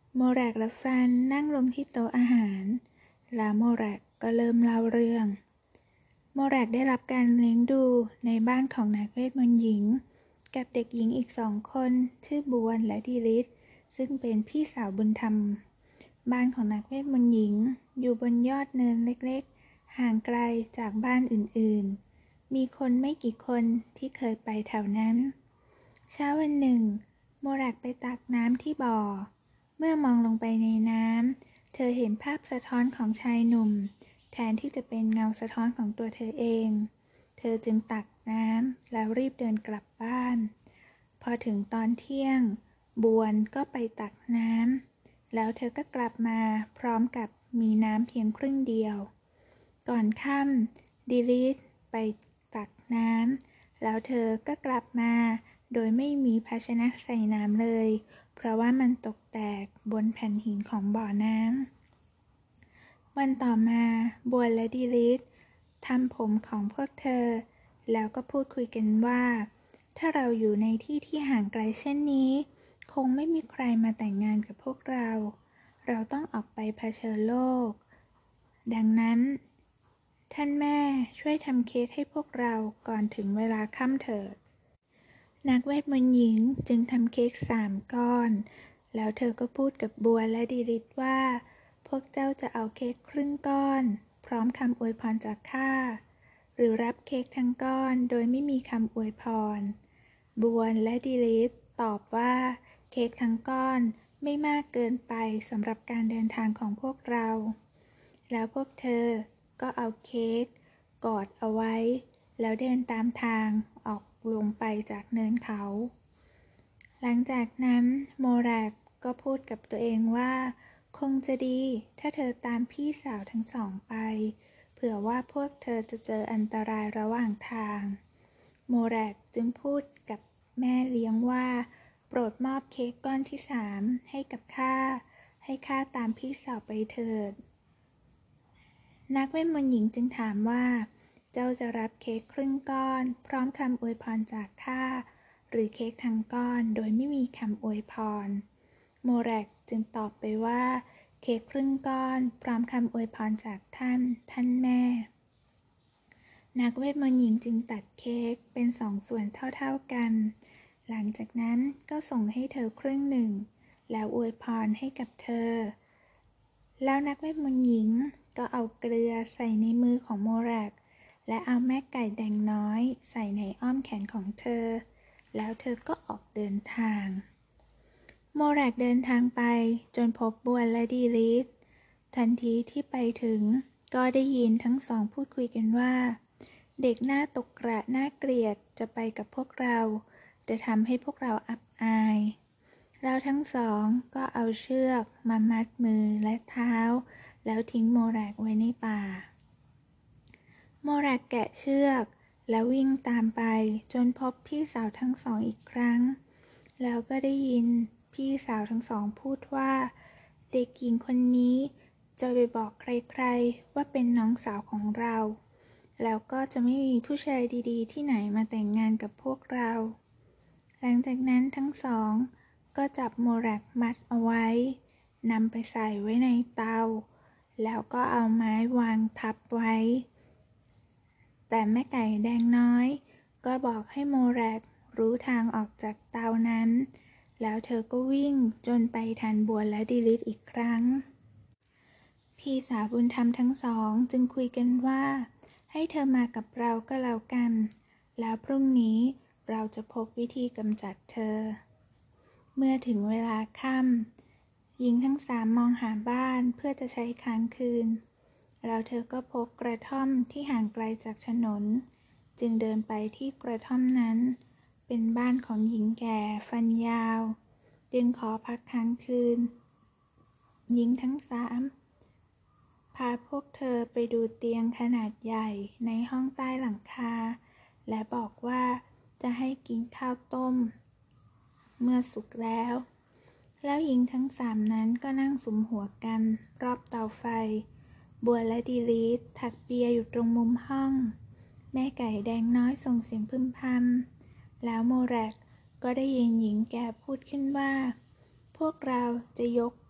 โมแรกและฟันนั่งลงที่โต๊ะอาหารแล้วโมแรกก็เริ่มเล่าเรื่องโมแรกได้รับการเลี้ยงดูในบ้านของนักเวทมนต์หญิงกับเด็กหญิงอีก2 คนชื่อบวนและดีลิสซึ่งเป็นพี่สาวบุญธรรมบ้านของนักเวทมนต์หญิงอยู่บนยอดเนินเล็กๆห่างไกลจากบ้านอื่นๆมีคนไม่กี่คนที่เคยไปแถวนั้นเช้าวันหนึ่งโมแรกไปตักน้ำที่บ่อเมื่อมองลงไปในน้ำเธอเห็นภาพสะท้อนของชายหนุ่มแทนที่จะเป็นเงาสะท้อนของตัวเธอเองเธอจึงตักน้ำแล้วรีบเดินกลับบ้านพอถึงตอนเที่ยงบวนก็ไปตักน้ำแล้วเธอก็กลับมาพร้อมกับมีน้ำเพียงครึ่งเดียวก่อนค่ำดิลิสไปตักน้ำแล้วเธอก็กลับมาโดยไม่มีภาชนะใส่น้ำเลยเพราะว่ามันตกแตกบนแผ่นหินของบ่อน้ำวันต่อมาบวนและดิลิสทำผมของพวกเธอแล้วก็พูดคุยกันว่าถ้าเราอยู่ในที่ที่ห่างไกลเช่นนี้คงไม่มีใครมาแต่งงานกับพวกเราต้องออกไปเผชิญโลกดังนั้นท่านแม่ช่วยทำเค้กให้พวกเราก่อนถึงเวลาค่ำเถิดนักเวทมนต์หญิงจึงทำเค้ก3 ก้อนแล้วเธอก็พูดกับบัวและดิลิสว่าพวกเจ้าจะเอาเค้กครึ่งก้อนพร้อมคำอวยพรจากข้าหรือรับเค้กทั้งก้อนโดยไม่มีคำอวยพรบัวและดิลิสตอบว่าเค้กทั้งก้อนไม่มากเกินไปสำหรับการเดินทางของพวกเราแล้วพวกเธอก็เอาเค้กกอดเอาไว้แล้วเดินตามทางออกลงไปจากเนินเขาหลังจากนั้นโมแรกก็พูดกับตัวเองว่าคงจะดีถ้าเธอตามพี่สาวทั้ง2ไปเผื่อว่าพวกเธอจะเจออันตรายระหว่างทางโมแรกจึงพูดกับแม่เลี้ยงว่าโปรดมอบเค้กก้อนที่3ให้กับข้าให้ข้าตามพี่สาวไปเถิดนักเวทมนต์หญิงจึงถามว่าเจ้าจะรับเค้กครึ่งก้อนพร้อมคำอวยพรจากข้าหรือเค้กทั้งก้อนโดยไม่มีคำอวยพรโมแรกจึงตอบไปว่าเค้กครึ่งก้อนพร้อมคำอวยพรจากท่านแม่นักเวทมนต์หญิงจึงตัดเค้กเป็น2 ส่วนเท่าๆกันหลังจากนั้นก็ส่งให้เธอครึ่งหนึ่งแล้วอวยพรให้กับเธอแล้วนักเวทมนต์หญิงก็เอาเกลือใส่ในมือของโมแรกและเอาแม่ไก่แดงน้อยใส่ในอ้อมแขนของเธอแล้วเธอก็ออกเดินทางโมแรกเดินทางไปจนพบบวนและดีลิสทันทีที่ไปถึงก็ได้ยินทั้งสองพูดคุยกันว่าเด็กหน้าตกกระน่าเกลียดจะไปกับพวกเราจะทำให้พวกเราอับอายแล้วทั้งสองก็เอาเชือกมามัดมือและเท้าแล้วทิ้งโมแรกไว้ในป่าโมแรกแกะเชือกแล้ววิ่งตามไปจนพบพี่สาวทั้งสองอีกครั้งแล้วก็ได้ยินพี่สาวทั้งสองพูดว่าเด็กหญิงคนนี้จะไปบอกใครๆว่าเป็นน้องสาวของเราแล้วก็จะไม่มีผู้ชายดีๆที่ไหนมาแต่งงานกับพวกเราหลังจากนั้นทั้งสองก็จับโมแรกมัดเอาไว้นำไปใส่ไว้ในเตาแล้วก็เอาไม้วางทับไว้แต่แม่ไก่แดงน้อยก็บอกให้โมแรกรู้ทางออกจากเตานั้นแล้วเธอก็วิ่งจนไปทันบัวและดิลิสอีกครั้งพี่สาวบุญธรรมทั้งสองจึงคุยกันว่าให้เธอมากับเราก็แล้วกันแล้วพรุ่งนี้เราจะพบวิธีกำจัดเธอเมื่อถึงเวลาค่ำหญิงทั้ง3มองหาบ้านเพื่อจะใช้ค้างคืนแล้วเธอก็พบกระท่อมที่ห่างไกลจากถนนจึงเดินไปที่กระท่อมนั้นเป็นบ้านของหญิงแก่ฟันยาวจึงขอพักค้างคืนหญิงทั้ง3พาพวกเธอไปดูเตียงขนาดใหญ่ในห้องใต้หลังคาและบอกว่าจะให้กินข้าวต้มเมื่อสุกแล้วหญิงทั้ง3นั้นก็นั่งสุมหัวกันรอบเตาไฟบัวและดีลิสถักเปียอยู่ตรงมุมห้องแม่ไก่แดงน้อยส่งเสียงพึมพำแล้วโมแรกก็ได้ยินหญิงแก่พูดขึ้นว่าพวกเราจะยก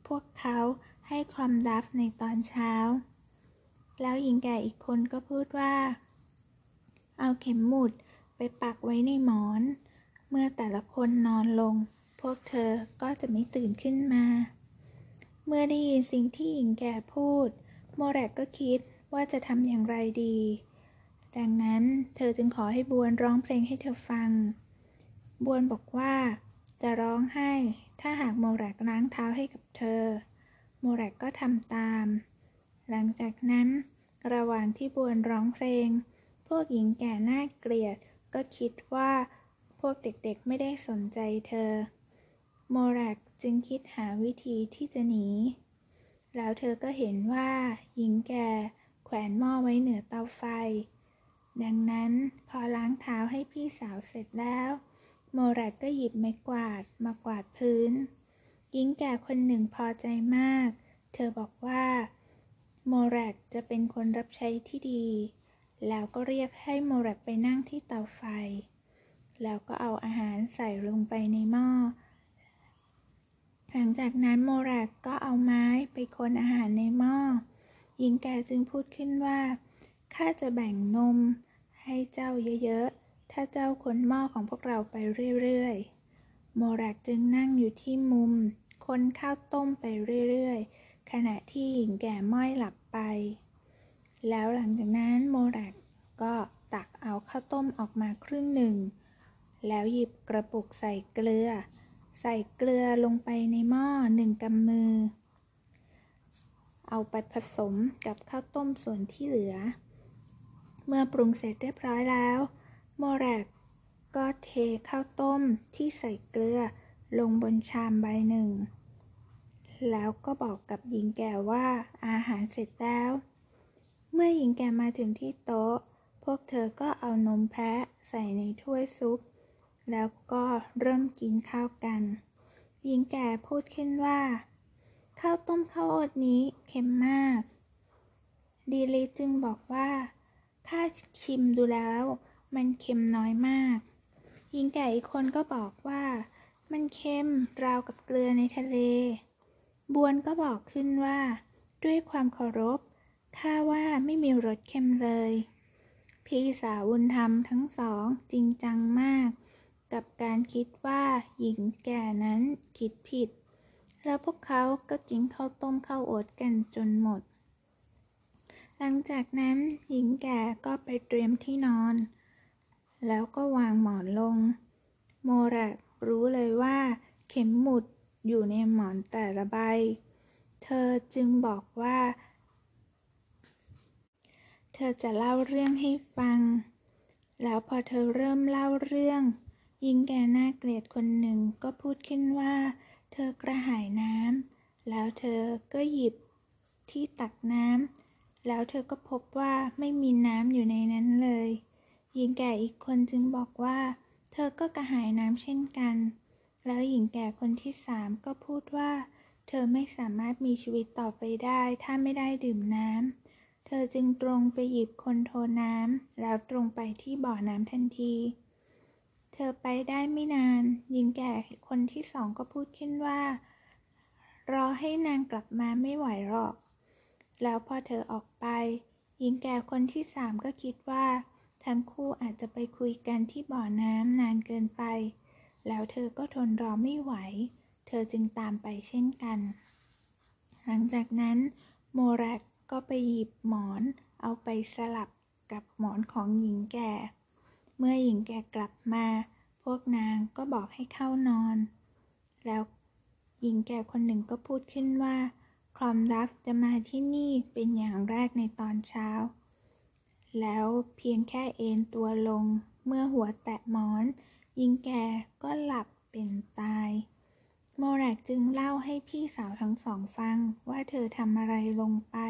พวกเขาให้ความดัฟในตอนเช้าแล้วหญิงแก่อีกคนก็พูดว่าเอาเข็มหมุดไปปักไว้ในหมอนเมื่อแต่ละคนนอนลงพวกเธอก็จะไม่ตื่นขึ้นมาเมื่อได้ยินสิ่งที่หญิงแก่พูดโมแรกก็คิดว่าจะทำอย่างไรดีดังนั้นเธอจึงขอให้บวนร้องเพลงให้เธอฟังบวนบอกว่าจะร้องให้ถ้าหากโมแรกล้างเท้าให้กับเธอโมแรกก็ทำตามหลังจากนั้นระหว่างที่บวนร้องเพลงพวกหญิงแก่น่าเกลียดก็คิดว่าพวกเด็กๆไม่ได้สนใจเธอโมแรกจึงคิดหาวิธีที่จะหนีแล้วเธอก็เห็นว่าหญิงแก่แขวนหม้อไว้เหนือเตาไฟดังนั้นพอล้างเท้าให้พี่สาวเสร็จแล้วโมแรกก็หยิบไม้กวาดมากวาดพื้นหญิงแก่คนหนึ่งพอใจมากเธอบอกว่าโมแรกจะเป็นคนรับใช้ที่ดีแล้วก็เรียกให้โมแรกไปนั่งที่เตาไฟแล้วก็เอาอาหารใส่ลงไปในหม้อหลังจากนั้นโมแรกก็เอาไม้ไปคนอาหารในหม้อหญิงแก่จึงพูดขึ้นว่าข้าจะแบ่งนมให้เจ้าเยอะๆถ้าเจ้าคนหม้อของพวกเราไปเรื่อยๆโมแรกจึงนั่งอยู่ที่มุมคนข้าวต้มไปเรื่อยๆขณะที่หญิงแก่ม้อยหลับไปแล้วหลังจากนั้นโมแรกก็ตักเอาข้าวต้มออกมาครึ่งหนึ่งแล้วหยิบกระปุกใส่เกลือลงไปในหม้อ1 กำมือเอาไปผสมกับข้าวต้มส่วนที่เหลือเมื่อปรุงเสร็จเรียบร้อยแล้วโมแรกก็เทข้าวต้มที่ใส่เกลือลงบนชามใบหนึ่งแล้วก็บอกกับหญิงแก่ว่าอาหารเสร็จแล้วเมื่อหญิงแก่มาถึงที่โต๊ะพวกเธอก็เอานมแพะใส่ในถ้วยซุปแล้วก็เริ่มกินข้าวกันหญิงแก่พูดขึ้นว่าข้าวต้มข้าวโอ๊ตนี้เค็มมากดีลิจึงบอกว่าข้าชิมดูแล้วมันเค็มน้อยมากหญิงแก่อีกคนก็บอกว่ามันเค็มราวกับเกลือในทะเลบวนก็บอกขึ้นว่าด้วยความเคารพข้าว่าไม่มีรสเค็มเลยพี่สาวบุญธรรมทั้งสองจริงจังมากกับการคิดว่าหญิงแก่นั้นคิดผิดแล้วพวกเขาก็กินข้าวต้มข้าวโอ๊ตกันจนหมดหลังจากนั้นหญิงแก่ก็ไปเตรียมที่นอนแล้วก็วางหมอนลงโมแรกรู้เลยว่าเข็มหมุดอยู่ในหมอนแต่ละใบเธอจึงบอกว่าเธอจะเล่าเรื่องให้ฟังแล้วพอเธอเริ่มเล่าเรื่องหญิงแก่น่าเกลียดคนหนึ่งก็พูดขึ้นว่าเธอกระหายน้ำแล้วเธอก็หยิบที่ตักน้ำแล้วเธอก็พบว่าไม่มีน้ำอยู่ในนั้นเลยหญิงแก่อีกคนจึงบอกว่าเธอก็กระหายน้ำเช่นกันแล้วหญิงแก่คนที่3ก็พูดว่าเธอไม่สามารถมีชีวิตต่อไปได้ถ้าไม่ได้ดื่มน้ำเธอจึงตรงไปหยิบคนโทน้ำแล้วตรงไปที่บ่อน้ำทันทีเธอไปได้ไม่นานหญิงแก่คนที่2ก็พูดขึ้นว่ารอให้นางกลับมาไม่ไหวหรอกแล้วพอเธอออกไปหญิงแก่คนที่3ก็คิดว่าทั้งคู่อาจจะไปคุยกันที่บ่อน้ำนานเกินไปแล้วเธอก็ทนรอไม่ไหวเธอจึงตามไปเช่นกันหลังจากนั้นโมแรกก็ไปหยิบหมอนเอาไปสลับกับหมอนของหญิงแก่เมื่อหญิงแก่กลับมาพวกนางก็บอกให้เข้านอนแล้วหญิงแก่คนหนึ่งก็พูดขึ้นว่าคลอมดัฟจะมาที่นี่เป็นอย่างแรกในตอนเช้าแล้วเพียงแค่เอนตัวลงเมื่อหัวแตะหมอนหญิงแก่ก็หลับเป็นตายโมแรกจึงเล่าให้พี่สาวทั้งสองฟังว่าเธอทำอะไรลงไป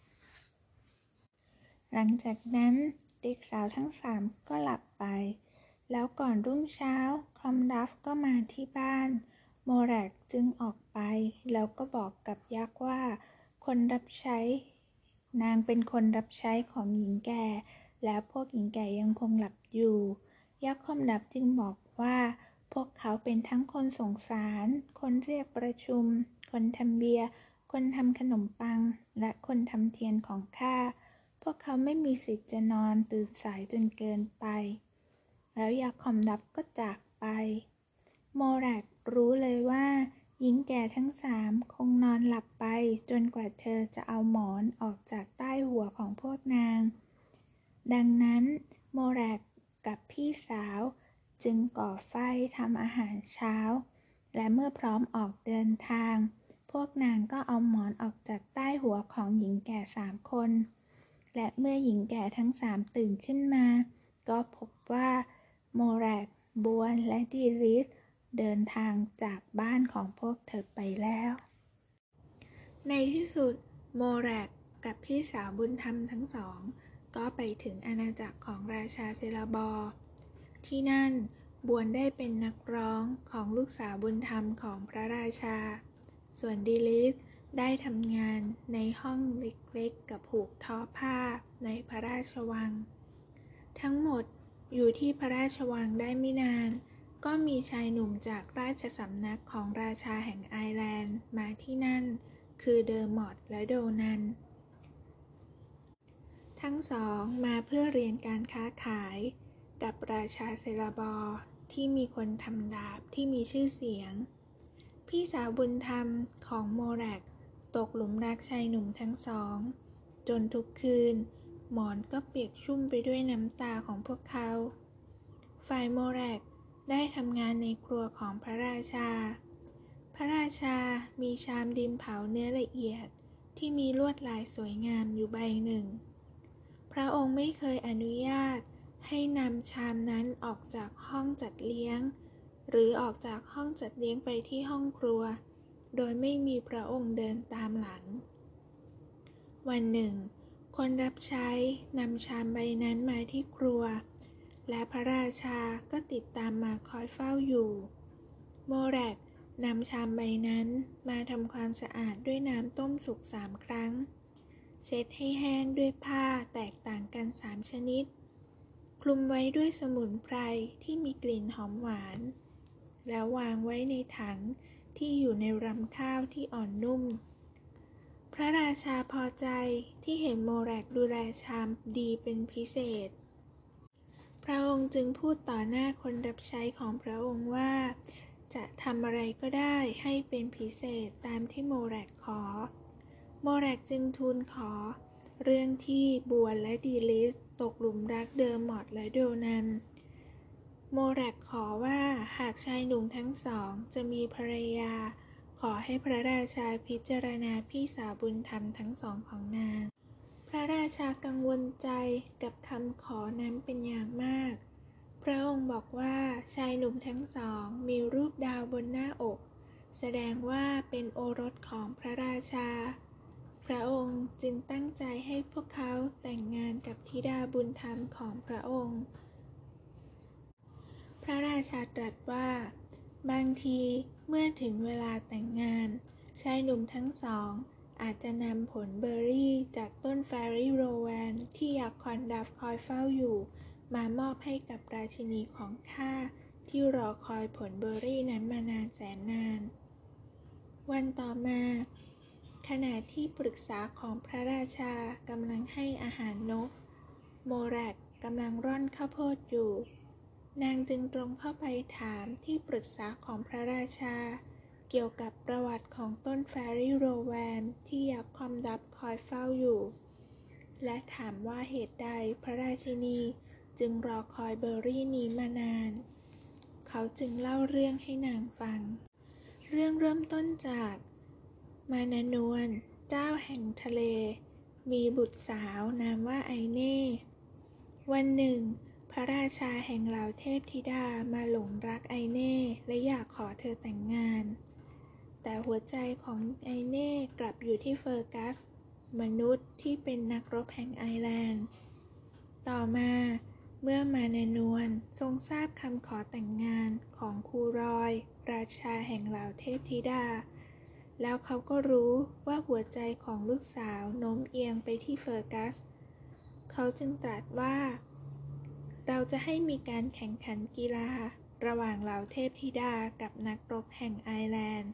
หลังจากนั้นเด็กสาวทั้ง3ก็หลับไปแล้วก่อนรุ่งเช้าคลอมดัฟก็มาที่บ้านโมแรกจึงออกไปแล้วก็บอกกับยักษ์ว่าคนรับใช้นางเป็นคนรับใช้ของหญิงแก่แล้วพวกหญิงแก่ยังคงหลับอยู่ยักษ์คลอมดัฟจึงบอกว่าพวกเขาเป็นทั้งคนส่งสาร คนเรียกประชุม คนทำเบียร์ คนทำขนมปัง และคนทำเทียนของข้า พวกเขาไม่มีสิทธิ์จะนอนตื่นสายจนเกินไป แล้วยาคอมดับก็จากไป โมแรกรู้เลยว่าหญิงแก่ทั้ง3คงนอนหลับไปจนกว่าเธอจะเอาหมอนออกจากใต้หัวของพวกนาง ดังนั้นโมแรกกับพี่สาวจึงก่อไฟทำอาหารเช้า และเมื่อพร้อมออกเดินทาง พวกนางก็เอาหมอนออกจากใต้หัวของหญิงแก่3 คน และเมื่อหญิงแก่ทั้ง3ตื่นขึ้นมา ก็พบว่าโมแรก บัว และดีริสเดินทางจากบ้านของพวกเธอไปแล้ว ในที่สุดโมแรกกับพี่สาวบุญธรรมทั้งสองก็ไปถึงอาณาจักรของราชาเซลาบอร์ที่นั่นบวนได้เป็นนักร้องของลูกสาวบุญธรรมของพระราชา ส่วนดิลิสได้ทำงานในห้องเล็กๆกับผูกทอผ้าในพระราชวัง ทั้งหมดอยู่ที่พระราชวังได้ไม่นานก็มีชายหนุ่มจากราชสำนักของราชาแห่งไอร์แลนด์มาที่นั่นคือเดอร์มอตและโดนันทั้งสองมาเพื่อเรียนการค้าขายกับราชาเซลาบอร์ที่มีคนทำดาบที่มีชื่อเสียงพี่สาวบุญธรรมของโมแรกตกหลุมรักชายหนุ่มทั้งสองจนทุกคืนหมอนก็เปียกชุ่มไปด้วยน้ำตาของพวกเขาฝ่ายโมแรกได้ทำงานในครัวของพระราชาพระราชามีชามดินเผาเนื้อละเอียดที่มีลวดลายสวยงามอยู่ใบหนึ่งพระองค์ไม่เคยอนุญาตให้นำชามนั้นออกจากห้องจัดเลี้ยงหรือออกจากห้องจัดเลี้ยงไปที่ห้องครัวโดยไม่มีพระองค์เดินตามหลังวันหนึ่งคนรับใช้นำชามใบนั้นมาที่ครัวและพระราชาก็ติดตามมาคอยเฝ้าอยู่โมแรกนำชามใบนั้นมาทำความสะอาดด้วยน้ำต้มสุก3 ครั้งเช็ดให้แห้งด้วยผ้าแตกต่างกัน3 ชนิดคลุมไว้ด้วยสมุนไพรที่มีกลิ่นหอมหวานแล้ววางไว้ในถังที่อยู่ในรำข้าวที่อ่อนนุ่มพระราชาพอใจที่เห็นโมแรกดูแลชามดีเป็นพิเศษพระองค์จึงพูดต่อหน้าคนรับใช้ของพระองค์ว่าจะทำอะไรก็ได้ให้เป็นพิเศษตามที่โมแรกขอโมแรกจึงทูลขอเรื่องที่บัวและดีลิสตกหลุมรักเดอร์มอตและโดนันโมแรกขอว่าหากชายหนุ่มทั้งสองจะมีภรรยาขอให้พระราชาพิจารณาพี่สาวบุญธรรมทั้งสองของนางพระราชากังวลใจกับคำขอนั้นเป็นอย่างมากพระองค์บอกว่าชายหนุ่มทั้งสองมีรูปดาวบนหน้าอกแสดงว่าเป็นโอรสของพระราชาพระองค์จึงตั้งใจให้พวกเขาแต่งงานกับธิดาบุญธรรมของพระองค์พระราชาตรัสว่าบางทีเมื่อถึงเวลาแต่งงานชายหนุ่มทั้งสองอาจจะนำผลเบอร์รี่จากต้นแฟรี่โรแวนที่ยาคอนดัฟคอยเฝ้าอยู่มามอบให้กับราชินีของข้าที่รอคอยผลเบอร์รี่นั้นมานานแสนนานวันต่อมาขณะที่ปรึกษาของพระราชากำลังให้อาหารนกโมแรกกำลังร่อนข้าวโพดอยู่นางจึงตรงเข้าไปถามที่ปรึกษาของพระราชาเกี่ยวกับประวัติของต้นแฟรี่โรแวนที่ยักษ์คอมดับคอยเฝ้าอยู่และถามว่าเหตุใดพระราชินีจึงรอคอยเบอร์รี่นี้มานานเขาจึงเล่าเรื่องให้นางฟังเรื่องเริ่มต้นจากมานานวลเจ้าแห่งทะเลมีบุตรสาวนามว่าไอเน่วันหนึ่งพระราชาแห่งเหล่าเทพธิดามาหลงรักไอเน่และอยากขอเธอแต่งงานแต่หัวใจของไอเน่กลับอยู่ที่เฟอร์กัสมนุษย์ที่เป็นนักรบแห่งไอร์แลนด์ต่อมาเมื่อมานานวลทรงทราบคำขอแต่งงานของคูรอยราชาแห่งเหล่าเทพธิดาแล้วเขาก็รู้ว่าหัวใจของลูกสาวโน้มเอียงไปที่เฟอร์กัสเขาจึงตรัสว่าเราจะให้มีการแข่งขันกีฬาระหว่างเหล่าเทพธิดากับนักรบแห่งไอร์แลนด์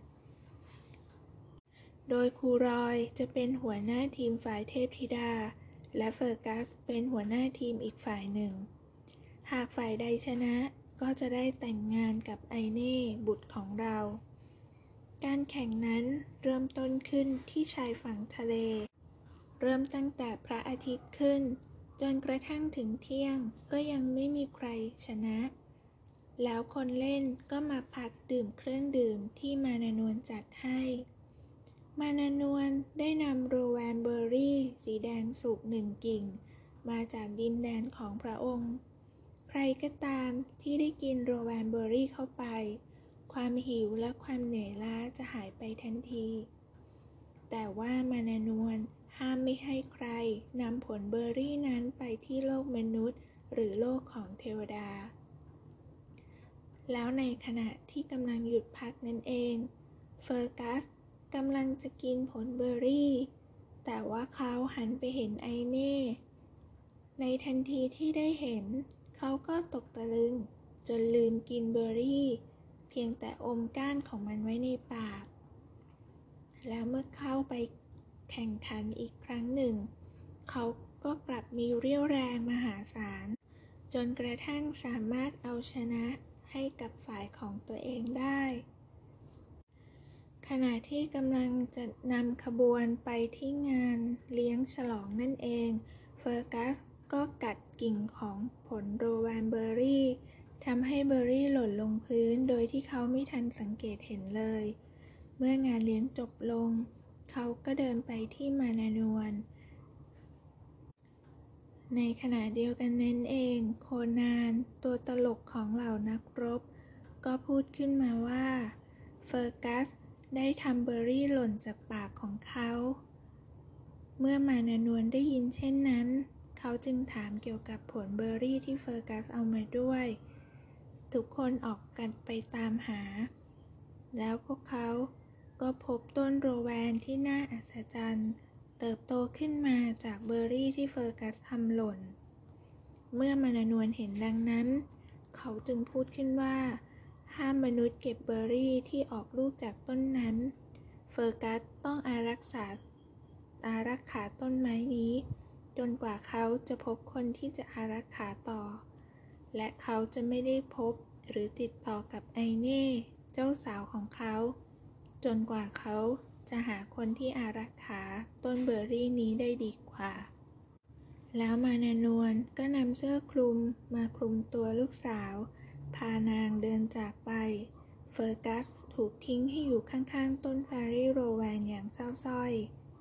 โดยครูรอยจะเป็นหัวหน้าทีมฝ่ายเทพธิดาและเฟอร์กัสเป็นหัวหน้าทีมอีกฝ่ายหนึ่งหากฝ่ายใดชนะก็จะได้แต่งงานกับไอเน่บุตรของเราการแข่งนั้นเริ่มต้นขึ้นที่ชายฝั่งทะเลเริ่มตั้งแต่พระอาทิตย์ขึ้นจนกระทั่งถึงเที่ยงก็ยังไม่มีใครชนะแล้วคนเล่นก็มาพักดื่มเครื่องดื่มที่มานานวนจัดให้มานานวนได้นำโรแวนเบอร์รี่สีแดงสุก1 กิ่งมาจากดินแดนของพระองค์ใครก็ตามที่ได้กินโรแวนเบอร์รี่เข้าไปความหิวและความเหนื่อยล้าจะหายไปทันทีแต่ว่ามานานวนห้ามไม่ให้ใครนำผลเบอร์รี่นั้นไปที่โลกมนุษย์หรือโลกของเทวดาแล้วในขณะที่กำลังหยุดพักนั่นเองเฟอร์กัสกำลังจะกินผลเบอร์รี่แต่ว่าเขาหันไปเห็นไอเน่ในทันทีที่ได้เห็นเขาก็ตกตะลึงจนลืมกินเบอร์รี่เพียงแต่อมก้านของมันไว้ในปากแล้วเมื่อเข้าไปแข่งขันอีกครั้งหนึ่งเขาก็กลับมีเรี่ยวแรงมหาศาลจนกระทั่งสามารถเอาชนะให้กับฝ่ายของตัวเองได้ขณะที่กำลังจะนำขบวนไปที่งานเลี้ยงฉลองนั่นเองเฟอร์กัสก็กัดกิ่งของผลโรแวนเบอร์รี่ทำให้เบอร์รี่หล่นลงพื้นโดยที่เขาไม่ทันสังเกตเห็นเลยเมื่องานเลี้ยงจบลงเขาก็เดินไปที่มานานวนในขณะเดียวกันนั้นเองโคนันตัวตลกของเหล่านักรบก็พูดขึ้นมาว่าเฟอร์กัสได้ทำเบอร์รี่หล่นจากปากของเขาเมื่อมานานวนได้ยินเช่นนั้นเขาจึงถามเกี่ยวกับผลเบอร์รี่ที่เฟอร์กัสเอามาด้วยทุกคนออกกันไปตามหาแล้วพวกเขาก็พบต้นโรแวนที่น่าอัศจรรย์เติบโตขึ้นมาจากเบอร์รี่ที่เฟอร์กัสทำหล่นเมื่อมานานวนเห็นดังนั้นเขาจึงพูดขึ้นว่าห้ามมนุษย์เก็บเบอร์รี่ที่ออกลูกจากต้นนั้นเฟอร์กัสต้องอารักขาต้นไม้นี้จนกว่าเขาจะพบคนที่จะอารักขาต่อและเขาจะไม่ได้พบหรือติดต่อกับไอเน่เจ้าสาวของเขาจนกว่าเขาจะหาคนที่อารักขาต้นเบอร์รี่นี้ได้ดีกว่าแล้วมานานวนก็นำเสื้อคลุมมาคลุมตัวลูกสาวพานางเดินจากไปเฟอร์กัสถูกทิ้งให้อยู่ข้างๆต้นแฟรี่โรแวนอย่างเศร้าส้อย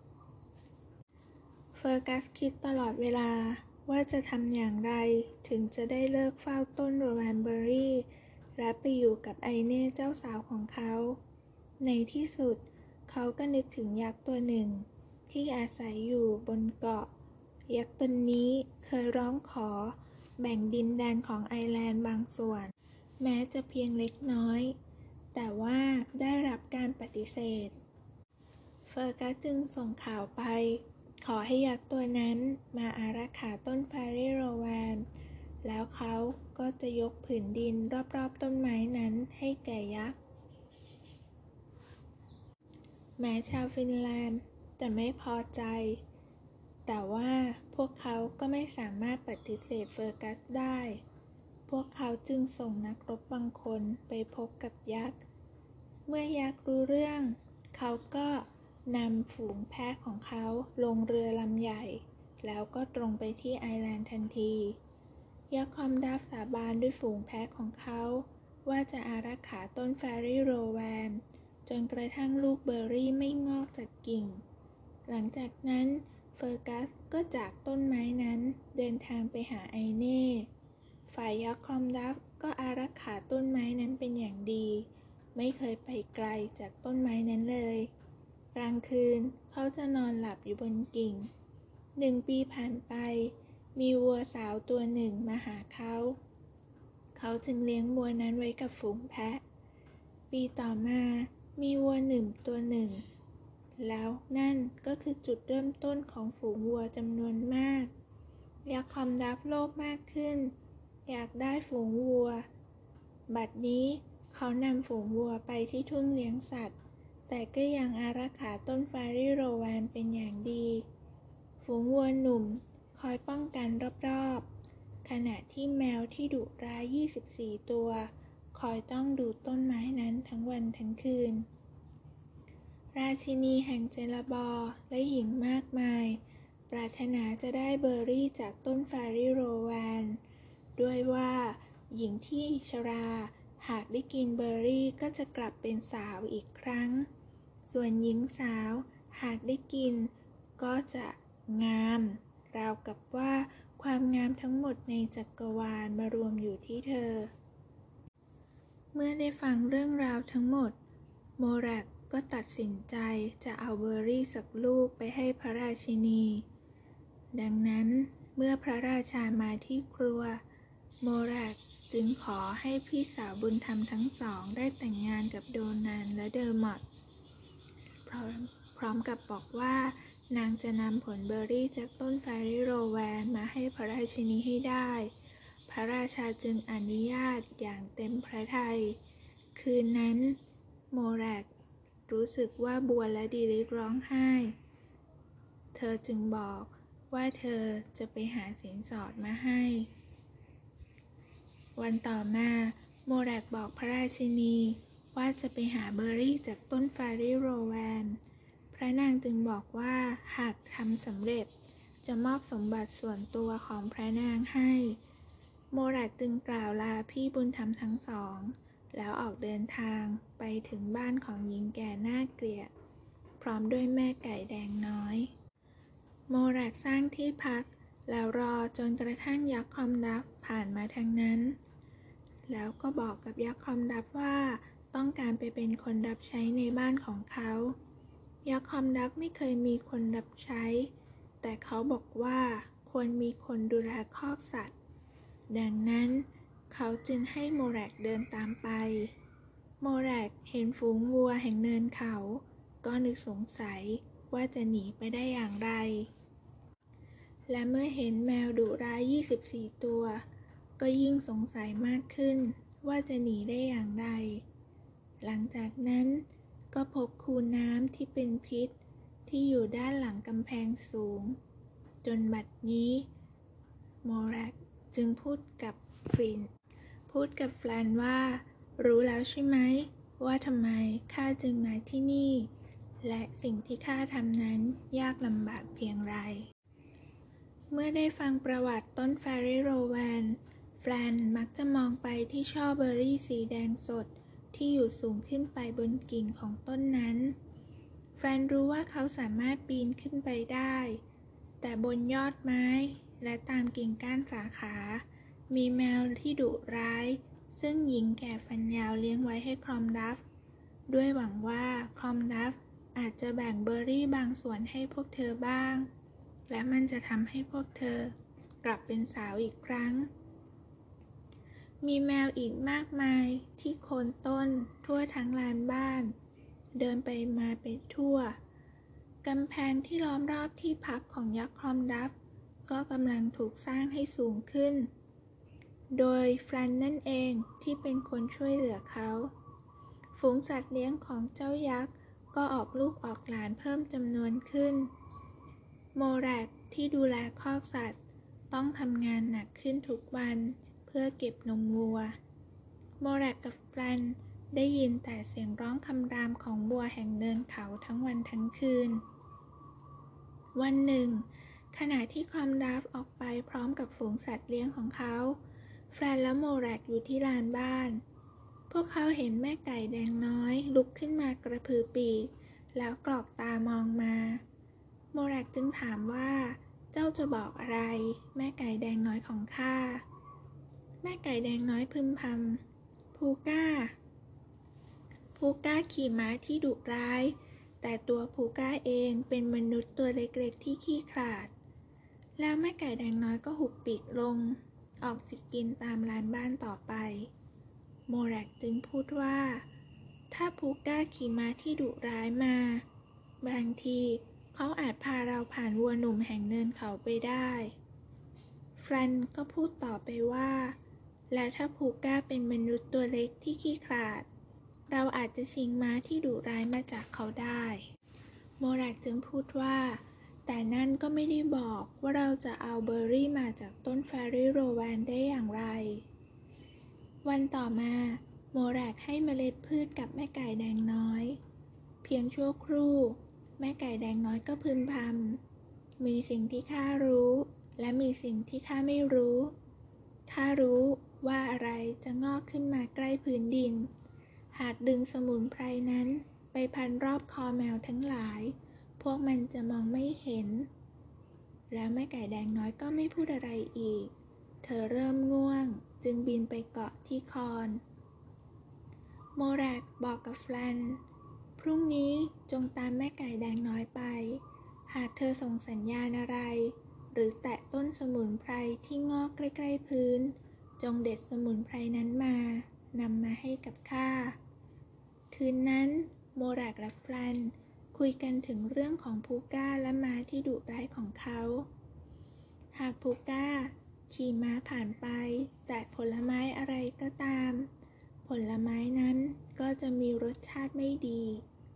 เฟอร์กัสคิดตลอดเวลาว่าจะทำอย่างไรถึงจะได้เลิกเฝ้าต้นโรแวนเบอร์รี่และไปอยู่กับไอเน่เจ้าสาวของเขาในที่สุดเขาก็นึกถึงยักษ์ตัวหนึ่งที่อาศัยอยู่บนเกาะยักษ์ตนนี้เคยร้องขอแบ่งดินแดนของไอร์แลนด์บางส่วนแม้จะเพียงเล็กน้อยแต่ว่าได้รับการปฏิเสธเฟอร์กัสจึงส่งข่าวไปขอให้ยักษ์ตัวนั้นมาอารักขาต้นแฟรี่โรแวนแล้วเขาก็จะยกผืนดินรอบๆต้นไม้นั้นให้แก่ยักษ์แม้ชาวฟินแลนด์จะไม่พอใจแต่ว่าพวกเขาก็ไม่สามารถปฏิเสธเฟอร์กัสได้พวกเขาจึงส่งนักรบบางคนไปพบกับยักษ์เมื่อยักษ์รู้เรื่องเขาก็นำฝูงแพะของเขาลงเรือลำใหญ่แล้วก็ตรงไปที่ไอร์แลนด์ทันทียักษ์คอมดับสาบานด้วยฝูงแพะของเขาว่าจะอารักขาต้นแฟรี่โรแวนจนกระทั่งลูกเบอร์รี่ไม่งอกจากกิ่งหลังจากนั้นเฟอร์กัสก็จากต้นไม้นั้นเดินทางไปหาไอเน่ฝ่ายยักษ์คอมดับก็อารักขาต้นไม้นั้นเป็นอย่างดีไม่เคยไปไกลจากต้นไม้นั้นเลยกลางคืนเขาจะนอนหลับอยู่บนกิ่ง1 ปีผ่านไปมีวัวสาวตัวหนึ่งมาหาเขาจึงเลี้ยงวัวนั้นไว้กับฝูงแพะปีต่อมามีวัวตัวหนึ่งแล้วนั่นก็คือจุดเริ่มต้นของฝูงวัวจำนวนมากยักษ์คอมดับโลภมากขึ้นอยากได้ฝูงวัวบัดนี้เขานำฝูงวัวไปที่ทุ่งเลี้ยงสัตว์แต่ก็ยังอารักขาต้นฟาริโรแวนเป็นอย่างดีฝูงวัวหนุ่มคอยป้องกันรอบๆขณะที่แมวที่ดุร้าย24ตัวคอยต้องดูต้นไม้นั้นทั้งวันทั้งคืนราชินีแห่งเจลาบอร์และหญิงมากมายปรารถนาจะได้เบอร์รี่จากต้นฟาริโรแวนด้วยว่าหญิงที่ชราหากได้กินเบอร์รี่ก็จะกลับเป็นสาวอีกครั้งส่วนหญิงสาวหากได้กินก็จะงามราวกับว่าความงามทั้งหมดในจักรวาลมารวมอยู่ที่เธอเมื่อได้ฟังเรื่องราวทั้งหมดโมแรกก็ตัดสินใจจะเอาเบอร์รี่สักลูกไปให้พระราชินีดังนั้นเมื่อพระราชามาที่ครัวโมแรกจึงขอให้พี่สาวบุญธรรมทั้งสองได้แต่งงานกับโดนันและเดอร์มอตพร้อมกับบอกว่านางจะนำผลเบอร์รี่จากต้นฟาริโรแวนมาให้พระราชินีให้ได้พระราชาจึงอนุญาตอย่างเต็มพระทัยคืนนั้นโมแรกรู้สึกว่าบัวและดีลิกร้องไห้เธอจึงบอกว่าเธอจะไปหาสินสอดมาให้วันต่อมาโมแรกบอกพระราชินีว่าจะไปหาเบอร์รี่จากต้นฟาริโรแวนพระนางจึงบอกว่าหากทำสำเร็จจะมอบสมบัติส่วนตัวของพระนางให้โมแรกจึงกล่าวลาพี่บุญธรรมทั้งสองแล้วออกเดินทางไปถึงบ้านของหญิงแก่น่าเกลียดพร้อมด้วยแม่ไก่แดงน้อยโมแรกสร้างที่พักแล้วรอจนกระทั่งยักษ์คอมดักผ่านมาทางนั้นแล้วก็บอกกับยักษ์คอมดักว่าต้องการไปเป็นคนรับใช้ในบ้านของเขายักษ์คอมดักไม่เคยมีคนรับใช้แต่เขาบอกว่าควรมีคนดูแลคอกสัตว์ดังนั้นเขาจึงให้โมแรกเดินตามไปโมแรกเห็นฝูงวัวแห่งเนินเขาก็นึกสงสัยว่าจะหนีไปได้อย่างไรและเมื่อเห็นแมวดุร้าย24ตัวก็ยิ่งสงสัยมากขึ้นว่าจะหนีได้อย่างไรหลังจากนั้นก็พบคูน้ำที่เป็นพิษที่อยู่ด้านหลังกำแพงสูงจนบัดนี้โมแรกจึงพูดกับแฟลนว่ารู้แล้วใช่ไหมว่าทำไมข้าจึงมาที่นี่และสิ่งที่ข้าทำนั้นยากลำบากเพียงไรเมื่อได้ฟังประวัติต้นฟาริโรแวนแฟลนมักจะมองไปที่ช่อเบอร์รี่สีแดงสดที่อยู่สูงขึ้นไปบนกิ่งของต้นนั้นแฟลนรู้ว่าเขาสามารถปีนขึ้นไปได้แต่บนยอดไม้และตามกิ่งก้านสาขามีแมวที่ดุร้ายซึ่งหญิงแก่ฟันยาวเลี้ยงไว้ให้ครอมดัฟด้วยหวังว่าครอมดัฟอาจจะแบ่งเบอร์รี่บางส่วนให้พวกเธอบ้างและมันจะทำให้พวกเธอกลับเป็นสาวอีกครั้งมีแมวอีกมากมายที่โคนต้นทั่วทั้งลานบ้านเดินไปมาไปทั่วกำแพงที่ล้อมรอบที่พักของยักษ์ครอมดัฟก็กำลังถูกสร้างให้สูงขึ้นโดยแฟลนนั่นเองที่เป็นคนช่วยเหลือเขาฝูงสัตว์เลี้ยงของเจ้ายักษ์ก็ออกลูกออกหลานเพิ่มจำนวนขึ้นโมแรกที่ดูแลคอกสัตว์ต้องทำงานหนักขึ้นทุกวันเพื่อเก็บนมวัวโมแรกกับแฟลนได้ยินแต่เสียงร้องคำรามของวัวแห่งเนินเขาทั้งวันทั้งคืนวันหนึ่งขณะที่ครอมดัฟออกไปพร้อมกับฝูงสัตว์เลี้ยงของเขาแฟลนและโมแรกอยู่ที่ลานบ้านพวกเขาเห็นแม่ไก่แดงน้อยลุกขึ้นมากระพือปีกแล้วกรอกตามองมาโมแรกจึงถามว่าเจ้าจะบอกอะไรแม่ไก่แดงน้อยของข้าแม่ไก่แดงน้อยพึมพำพูก้าขี่ม้าที่ดุร้ายแต่ตัวพูก้าเองเป็นมนุษย์ตัวเล็กๆที่ขี้ขลาดแล้วแม่ไก่แดงน้อยก็หุบปีกลงออกจิกกินตามลานบ้านต่อไปโมแรกจึงพูดว่าถ้าพูก้าขี่ม้าที่ดุร้ายมาบางทีเขาอาจพาเราผ่านวัวหนุ่มแห่งเนินเขาไปได้แฟลนก็พูดต่อไปว่าและถ้าพูก้าเป็นมนุษย์ตัวเล็กที่ขี้ขลาดเราอาจจะชิงม้าที่ดุร้ายมาจากเขาได้โมแรกจึงพูดว่าแต่นั่นก็ไม่ได้บอกว่าเราจะเอาเบอร์รี่มาจากต้นแฟรี่โรแวนได้อย่างไรวันต่อมาโมแรกให้เมล็ดพืชกับแม่ไก่แดงน้อยเพียงชั่วครู่แม่ไก่แดงน้อยก็พึมพำมีสิ่งที่ข้ารู้และมีสิ่งที่ข้าไม่รู้ข้ารู้ว่าอะไรจะงอกขึ้นมาใกล้พื้นดินหากดึงสมุนไพรนั้นไปพันรอบคอแมวทั้งหลายพวกมันจะมองไม่เห็นแล้วแม่ไก่แดงน้อยก็ไม่พูดอะไรอีกเธอเริ่มง่วงจึงบินไปเกาะที่คอนโมแรกบอกกับแฟลนพรุ่งนี้จงตามแม่ไก่แดงน้อยไปหากเธอส่งสัญญาณอะไรหรือแตะต้นสมุนไพรที่งอกใกล้ๆพื้นจงเด็ดสมุนไพรนั้นมานำมาให้กับข้าคืนนั้นโมแรกและแฟลนคุยกันถึงเรื่องของพูก้าและม้าที่ดุร้ายของเขาหากพูก้าขี่ม้าผ่านไปแต่ผลไม้อะไรก็ตามผลไม้นั้นก็จะมีรสชาติไม่ดี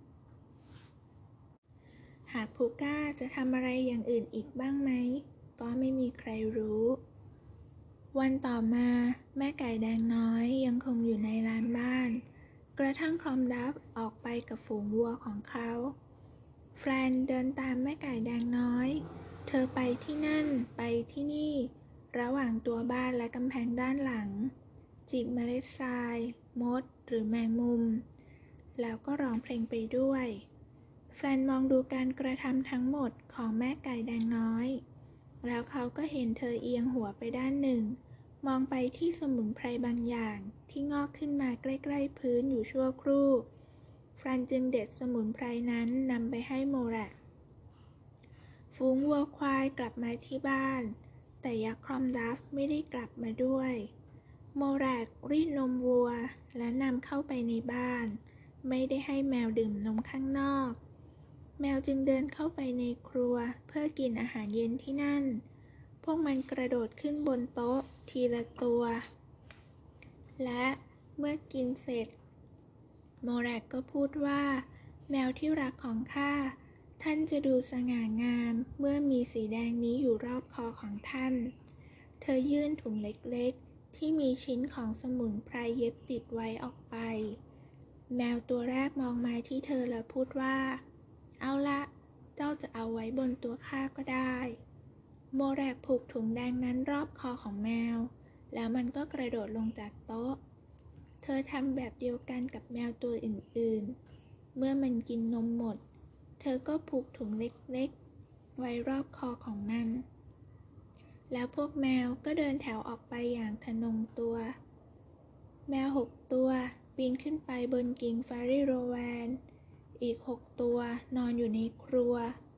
หากพูก้าจะทำอะไรอย่างอื่นอีกบ้างไหมก็ไม่มีใครรู้วันต่อมาแม่ไก่แดงน้อยยังคงอยู่ในลานบ้านกระทั่งคลอมดัฟออกไปกับฝูงวัวของเขาแฟลนเดินตามแม่ไก่แดงน้อยเธอไปที่นั่นไปที่นี่ระหว่างตัวบ้านและกำแพงด้านหลังจิกเมล็ดทรายมดหรือแมงมุมแล้วก็ร้องเพลงไปด้วยแฟลนมองดูการกระทำทั้งหมดของแม่ไก่แดงน้อยแล้วเขาก็เห็นเธอเอียงหัวไปด้านหนึ่งมองไปที่สมุนไพรบางอย่างที่งอกขึ้นมาใกล้ๆพื้นอยู่ชั่วครู่แฟลนจึงเด็ดสมุนไพรนั้นนำไปให้โมแรกฝูงวัวควายกลับมาที่บ้านแต่ยักษ์คลอมดัฟไม่ได้กลับมาด้วยโมแรกรีดนมวัวและนำเข้าไปในบ้านไม่ได้ให้แมวดื่มนมข้างนอกแมวจึงเดินเข้าไปในครัวเพื่อกินอาหารเย็นที่นั่นพวกมันกระโดดขึ้นบนโต๊ะทีละตัวและเมื่อกินเสร็จโมแรกก็พูดว่าแมวที่รักของข้าท่านจะดูสง่างามเมื่อมีสีแดงนี้อยู่รอบคอของท่านเธอยื่นถุงเล็กๆที่มีชิ้นของสมุนไพรเย็บติดไว้ออกไปแมวตัวแรกมองมาที่เธอแล้วพูดว่าเอาละเจ้าจะเอาไว้บนตัวข้าก็ได้โมแรกผูกถุงแดงนั้นรอบคอของแมวแล้วมันก็กระโดดลงจากโต๊ะเธอทำแบบเดียวกันกับแมวตัวอื่นๆเมื่อมันกินนมหมดเธอก็ผูกถุงเล็กๆไว้รอบคอของมันแล้วพวกแมวก็เดินแถวออกไปอย่างทะนงตัวแมว6 ตัวปีนขึ้นไปบนกิ่งแฟรี่โรแวนอีก6 ตัวนอนอยู่ในครัว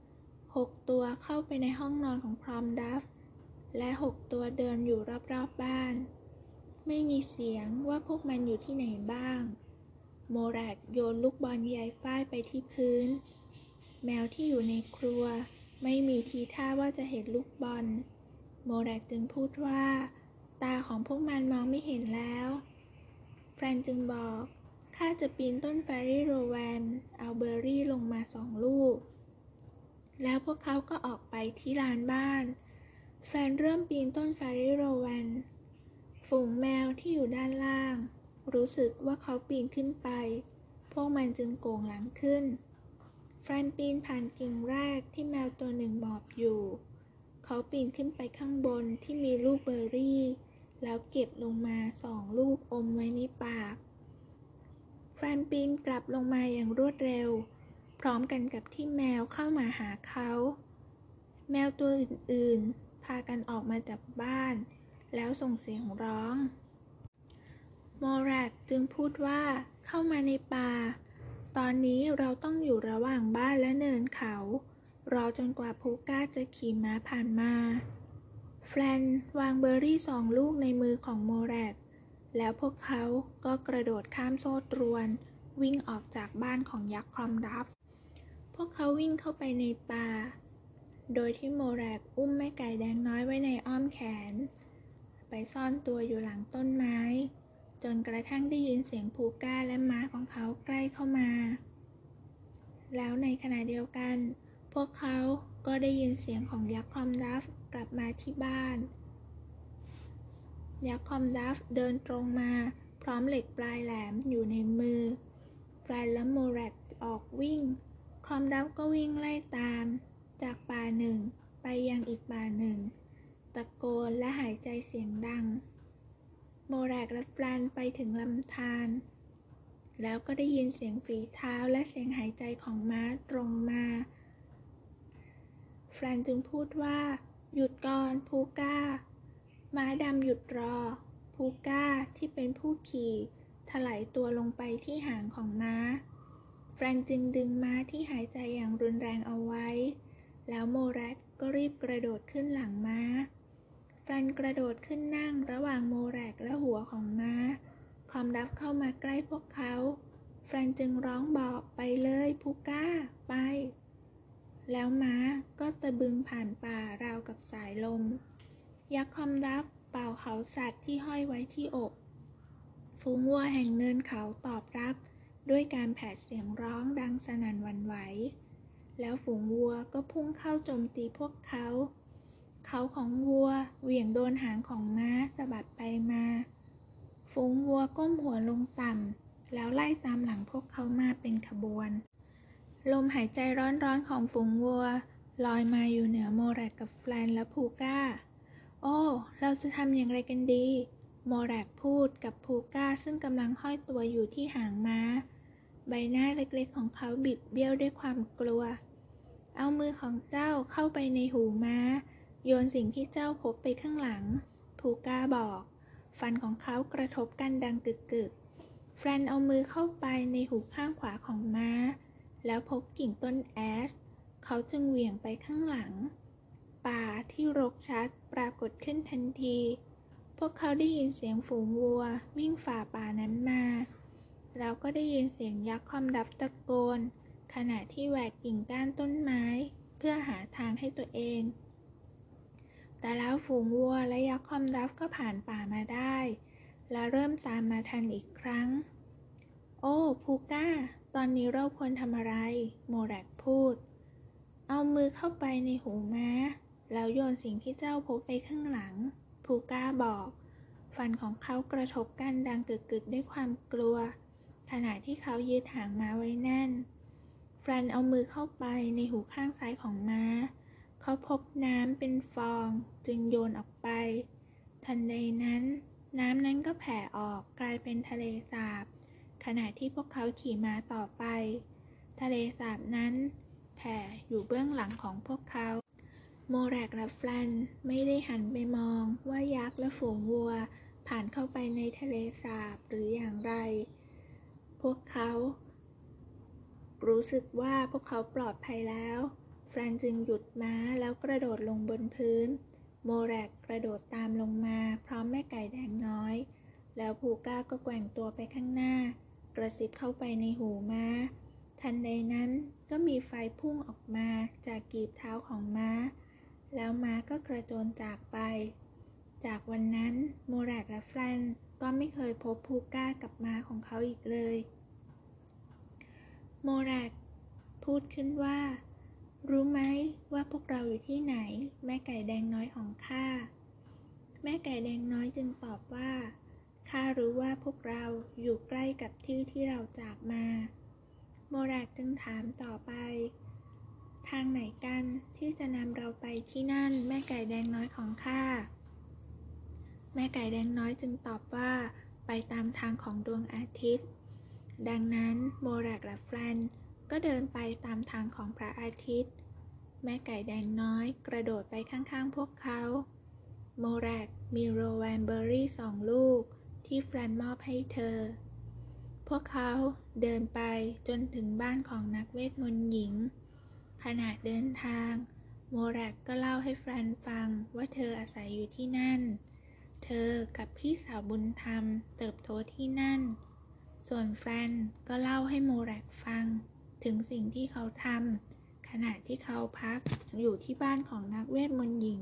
6 ตัวเข้าไปในห้องนอนของพรอมดัฟและ6 ตัวเดินอยู่รอบๆบ้านไม่มีเสียงว่าพวกมันอยู่ที่ไหนบ้างโมแรกโยนลูกบอลใยฝ้ายไปที่พื้นแมวที่อยู่ในครัวไม่มีทีท่าว่าจะเห็นลูกบอลโมแรกจึงพูดว่าตาของพวกมันมองไม่เห็นแล้วแฟรนจึงบอกข้าจะปีนต้นแฟรี่โรแวนเอาเบอร์รี่ลงมา2 ลูกแล้วพวกเขาก็ออกไปที่ลานบ้านแฟนเริ่มปีนต้นแฟรี่โรแวนฝูงแมวที่อยู่ด้านล่างรู้สึกว่าเขาปีนขึ้นไปพวกมันจึงโก่งหลังขึ้นแฟนปีนผ่านกิ่งแรกที่แมวตัวหนึ่งหมอบอยู่เขาปีนขึ้นไปข้างบนที่มีลูกเบอร์รี่แล้วเก็บลงมา2 ลูกอมไว้ในปากแฟนปีนกลับลงมาอย่างรวดเร็วพร้อมกันกับที่แมวเข้ามาหาเขาแมวตัวอื่นๆพากันออกมาจากบ้านแล้วส่งเสียงร้องโมแรกจึงพูดว่าเข้ามาในป่าตอนนี้เราต้องอยู่ระหว่างบ้านและเนินเขารอจนกว่าพูก้าจะขี่ม้าผ่านมาแฟลนวางเบอร์รี่2 ลูกในมือของโมแรกแล้วพวกเขาก็กระโดดข้ามโซ่ตรวนวิ่งออกจากบ้านของยักษ์คลอมดัฟพวกเขาวิ่งเข้าไปในป่าโดยที่โมแรกอุ้มแม่ไก่แดงน้อยไว้ในอ้อมแขนไปซ่อนตัวอยู่หลังต้นไม้จนกระทั่งได้ยินเสียงพูก้าและม้าของเขาใกล้เข้ามาแล้วในขณะเดียวกันพวกเขาก็ได้ยินเสียงของยักษ์คอมดัฟกลับมาที่บ้านยักษ์คอมดัฟเดินตรงมาพร้อมเหล็กปลายแหลมอยู่ในมือแฟรนและโมแรกออกวิ่งคอมดัฟก็วิ่งไล่ตามจากป่าหนึ่งไปยังอีกป่าหนึ่งตะโกนและหายใจเสียงดังโมแรกและแฟรนไปถึงลำธารแล้วก็ได้ยินเสียงฝีเท้าและเสียงหายใจของม้าตรงมาแฟรนจึงพูดว่าหยุดก่อนพูก้าม้าดำหยุดรอพูก้าที่เป็นผู้ขี่ถลายตัวลงไปที่หางของม้าแฟรนจึงดึงม้าที่หายใจอย่างรุนแรงเอาไว้แล้วโมแรกก็รีบกระโดดขึ้นหลังม้าแฟรนกระโดดขึ้นนั่งระหว่างโมแรกและหัวของม้าคอมดัฟเข้ามาใกล้พวกเขาแฟรนจึงร้องบอกไปเลยพูก้าไปแล้วม้าก็ตะบึงผ่านป่าราวกับสายลมยักษ์คอมดัฟเป่าเขาสัตว์ที่ห้อยไว้ที่อกฝูงวัวแห่งเนินเขาตอบรับด้วยการแผดเสียงร้องดังสนั่นหวั่นไหวแล้วฝูงวัวก็พุ่งเข้าโจมตีพวกเขาของวัวเหวี่ยงโดนหางของม้าสะบัดไปมาฝูงวัวก้มหัวลงต่ำแล้วไล่ตามหลังพวกเขามาเป็นขบวนลมหายใจร้อนๆของฝูงวัวลอยมาอยู่เหนือโมแรกกับแฟรนและพูก้าโอ้เราจะทำอย่างไรกันดีโมแรกพูดกับพูก้าซึ่งกำลังห้อยตัวอยู่ที่หางม้าใบหน้าเล็กๆของเขาบิดเบี้ยวด้วยความกลัวเอามือของเจ้าเข้าไปในหูม้าโยนสิ่งที่เจ้าพบไปข้างหลังพูก้าบอกฟันของเขากระทบกันดังกึกๆแฟรนเอามือเข้าไปในหูข้างขวาของม้าแล้วพบกิ่งต้นแอชเขาจึงเหวี่ยงไปข้างหลังป่าที่รกชัดปรากฏขึ้นทันทีพวกเขาได้ยินเสียงฝูงวัววิ่งฝ่าป่านั้นมาแล้วก็ได้ยินเสียงยักษ์คอมดัฟตะโกนขณะที่แหวกกิ่งก้านต้นไม้เพื่อหาทางให้ตัวเองแต่แล้วฝูงวัวและยักษ์คอมดัฟก็ผ่านป่ามาได้และเริ่มตามมาทันอีกครั้งโอ้พูก้าตอนนี้เราควรทำอะไรโมแรกพูดเอามือเข้าไปในหูม้าแล้วโยนสิ่งที่เจ้าพบไปข้างหลังพูก้าบอกฟันของเขากระทบกันดังกึกๆด้วยความกลัวขณะที่เขายืดหางม้าไว้แน่นแฟรนเอามือเข้าไปในหูข้างซ้ายของม้าเขาพบน้ำเป็นฟองจึงโยนออกไปทันใดนั้นน้ำนั้นก็แผ่ออกกลายเป็นทะเลสาบขณะที่พวกเขาขี่ม้าต่อไปทะเลสาบนั้นแผ่อยู่เบื้องหลังของพวกเขาโมแรกและแฟรนไม่ได้หันไปมองว่ายักษ์และฝูงวัวผ่านเข้าไปในทะเลสาบหรืออย่างไรพวกเขารู้สึกว่าพวกเขาปลอดภัยแล้วแฟรนจึงหยุดม้าแล้วกระโดดลงบนพื้นโมแรกกระโดดตามลงมาพร้อมแม่ไก่แดงน้อยแล้วพูก้าก็แกว่งตัวไปข้างหน้ากระซิบเข้าไปในหูม้าทันใดนั้นก็มีไฟพุ่งออกมาจากกีบเท้าของม้าแล้วม้าก็กระโจนจากไปจากวันนั้นโมแรกและแฟรนก็ไม่เคยพบพูก้ากับม้าของเขาอีกเลยโมแรกพูดขึ้นว่ารู้ไหมว่าพวกเราอยู่ที่ไหนแม่ไก่แดงน้อยของข้าแม่ไก่แดงน้อยจึงตอบว่าข้ารู้ว่าพวกเราอยู่ใกล้กับที่เราจากมาโมแรกจึงถามต่อไปทางไหนกันที่จะนำเราไปที่นั่นแม่ไก่แดงน้อยของข้าแม่ไก่แดงน้อยจึงตอบว่าไปตามทางของดวงอาทิตย์ดังนั้นโมแรกและแฟรนก็เดินไปตามทางของพระอาทิตย์แม่ไก่แดงน้อยกระโดดไปข้างๆพวกเขาโมแรกมีโรแวนเบอรี่2 ลูกที่แฟรนมอบให้เธอพวกเขาเดินไปจนถึงบ้านของนักเวทมนต์หญิงขณะเดินทางโมแรกก็เล่าให้แฟรนฟังว่าเธออาศัยอยู่ที่นั่นเธอกับพี่สาวบุญธรรมเติบโตที่นั่นส่วนแฟรนก็เล่าให้โมแรกฟังถึงสิ่งที่เขาทำขณะที่เขาพักอยู่ที่บ้านของนักเวทมนต์หญิง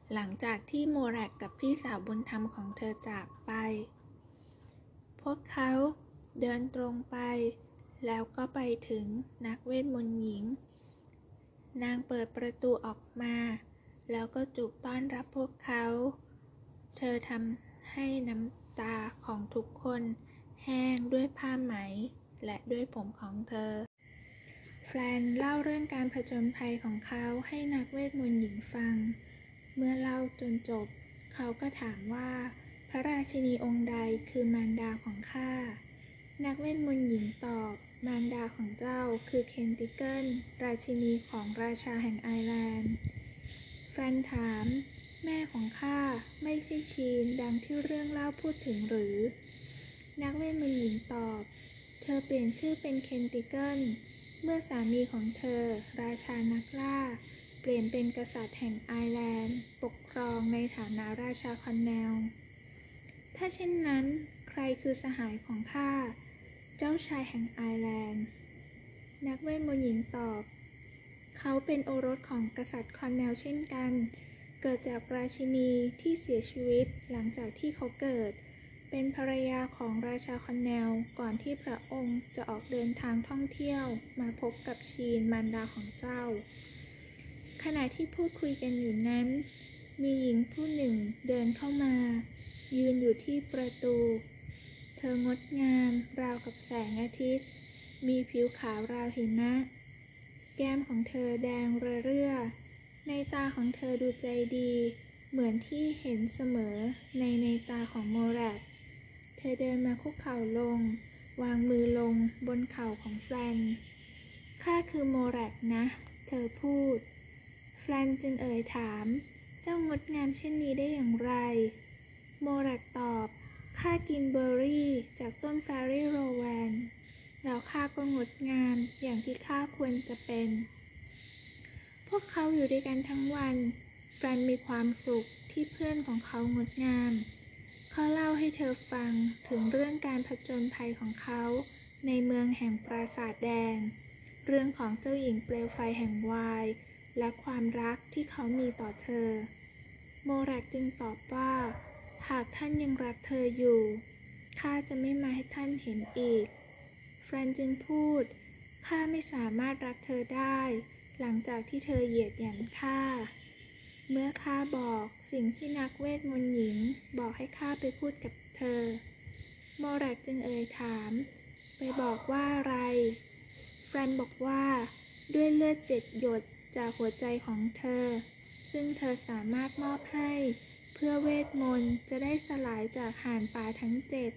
หลังจากที่โมแรกกับพี่สาวบุญธรรมของเธอจากไปพวกเขาเดินตรงไปแล้วก็ไปถึงนักเวทมนต์หญิงนางเปิดประตูออกมาแล้วก็จูบต้อนรับพวกเขาเธอทำให้น้ำตาของทุกคนแห้งด้วยผ้าไหมและด้วยผมของเธอแฟนเล่าเรื่องการผจญภัยของเขาให้นักเวทมนต์หญิงฟังเมื่อเล่าจนจบเขาก็ถามว่าพระราชินีองค์ใดคือมารดาของข้านักเวทมนต์หญิงตอบมารดาของเจ้าคือเคนติเกิลราชินีของราชาแห่งไอร์แลนด์แฟนถามแม่ของข้าไม่ใช่ชีนดังที่เรื่องเล่าพูดถึงหรือนักเวทมนต์หญิงตอบเธอเปลี่ยนชื่อเป็นเคนติเกิลเมื่อสามีของเธอราชานักล่าเปลี่ยนเป็นกษัตริย์แห่งไอร์แลนด์ปกครองในฐานะราชาคอนเนลถ้าเช่นนั้นใครคือสหายของข้าเจ้าชายแห่งไอร์แลนด์นักเวทมนต์หญิงตอบเขาเป็นโอรสของกษัตริย์คอนเนลเช่นกันเกิดจากราชินีที่เสียชีวิตหลังจากที่เขาเกิดเป็นภรรยาของราชาคอนเนลก่อนที่พระองค์จะออกเดินทางท่องเที่ยวมาพบกับชีนมารดาของเจ้าขณะที่พูดคุยกันอยู่นั้นมีหญิงผู้หนึ่งเดินเข้ามายืนอยู่ที่ประตูเธองดงามราวกับแสงอาทิตย์มีผิวขาวราวหิมะแก้มของเธอแดงระเรื่อในตาของเธอดูใจดีเหมือนที่เห็นเสมอในตาของโมแรกเธอเดินมาคุกเข่าลงวางมือลงบนเข่าของแฟนข้าคือโมแรกนะเธอพูดแฟนจึงเอ่ยถามเจ้างดงามเช่นนี้ได้อย่างไรโมแรกตอบข้ากินเบอร์รี่จากต้นแฟรี่โรแวนแล้วข้าก็งดงามอย่างที่ข้าควรจะเป็นพวกเขาอยู่ด้วยกันทั้งวันแฟนมีความสุขที่เพื่อนของเขางดงามเขาเล่าให้เธอฟังถึงเรื่องการผจญภัยของเขาในเมืองแห่งปราสาทแดงเรื่องของเจ้าหญิงเปลวไฟแห่งวายและความรักที่เขามีต่อเธอโมแรกจึงตอบว่าหากท่านยังรักเธออยู่ข้าจะไม่มาให้ท่านเห็นอีกแฟนจึงพูดข้าไม่สามารถรักเธอได้หลังจากที่เธอเหยียดหยันข้าเมื่อข้าบอกสิ่งที่นักเวทมนต์หญิงบอกให้ข้าไปพูดกับเธอโมแรกจึงเอ่ยถามไปบอกว่าอะไรแฟนบอกว่าด้วยเลือด7 หยดจากหัวใจของเธอซึ่งเธอสามารถมอบให้เพื่อเวทมนต์จะได้สลายจากห่านป่าทั้ง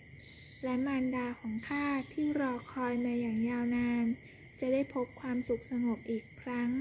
7และมารดาของข้าที่รอคอยมาอย่างยาวนานจะได้พบความสุขสงบอีกครั้ง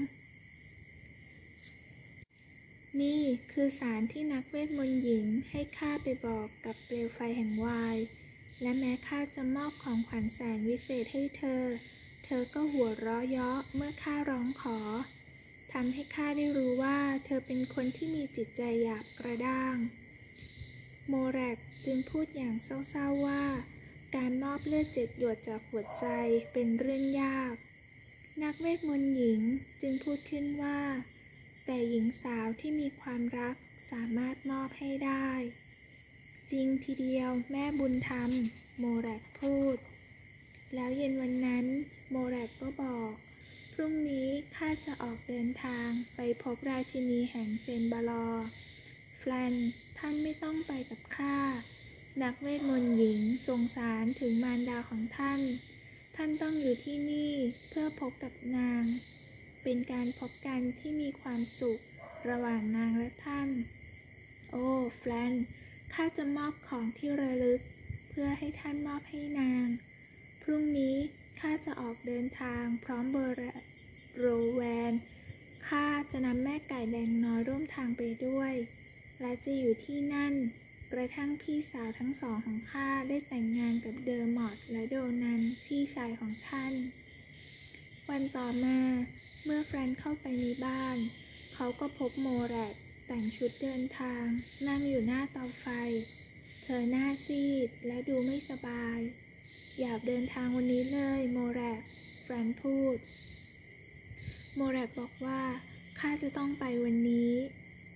นี่คือสารที่นักเวทมนต์หญิงให้ข้าไปบอกกับเปลวไฟแห่งวายและแม้ข้าจะมอบของขวัญแสนวิเศษให้เธอก็หัวเราะเยาะเมื่อข้าร้องขอทำให้ข้าได้รู้ว่าเธอเป็นคนที่มีจิตใจหยาบกระด้างโมแรกจึงพูดอย่างเศร้าๆว่าการมอบเลือด7 หยดจากหัวใจเป็นเรื่องยากนักเวทมนต์หญิงจึงพูดขึ้นว่าแต่หญิงสาวที่มีความรักสามารถมอบให้ได้จริงทีเดียวแม่บุญธรรมโมแรกพูดแล้วเย็นวันนั้นโมแรกก็บอกพรุ่งนี้ข้าจะออกเดินทางไปพบราชินีแห่งเซนบาลอร์แฟนท่านไม่ต้องไปกับข้านักเวทมนต์หญิงสงสารถึงมารดาของท่านต้องอยู่ที่นี่เพื่อพบกับนางเป็นการพบกันที่มีความสุขระหว่างนางและท่านโอ้แฟนข้าจะมอบของที่ระลึกเพื่อให้ท่านมอบให้นางพรุ่งนี้ข้าจะออกเดินทางพร้อมเบอร์โรแวนข้าจะนำแม่ไก่แดงน้อยร่วมทางไปด้วยและจะอยู่ที่นั่นกระทั่งพี่สาวทั้งสองของข้าได้แต่งงานกับเดอร์มอตและโดนันพี่ชายของท่านวันต่อมาเมื่อแฟรงค์เข้าไปในบ้านเขาก็พบโมแรกแต่งชุดเดินทางนั่งอยู่หน้าเตาไฟเธอหน้าซีดและดูไม่สบายอยากเดินทางวันนี้เลยโมแรกแฟรงค์พูดโมแรกบอกว่าข้าจะต้องไปวันนี้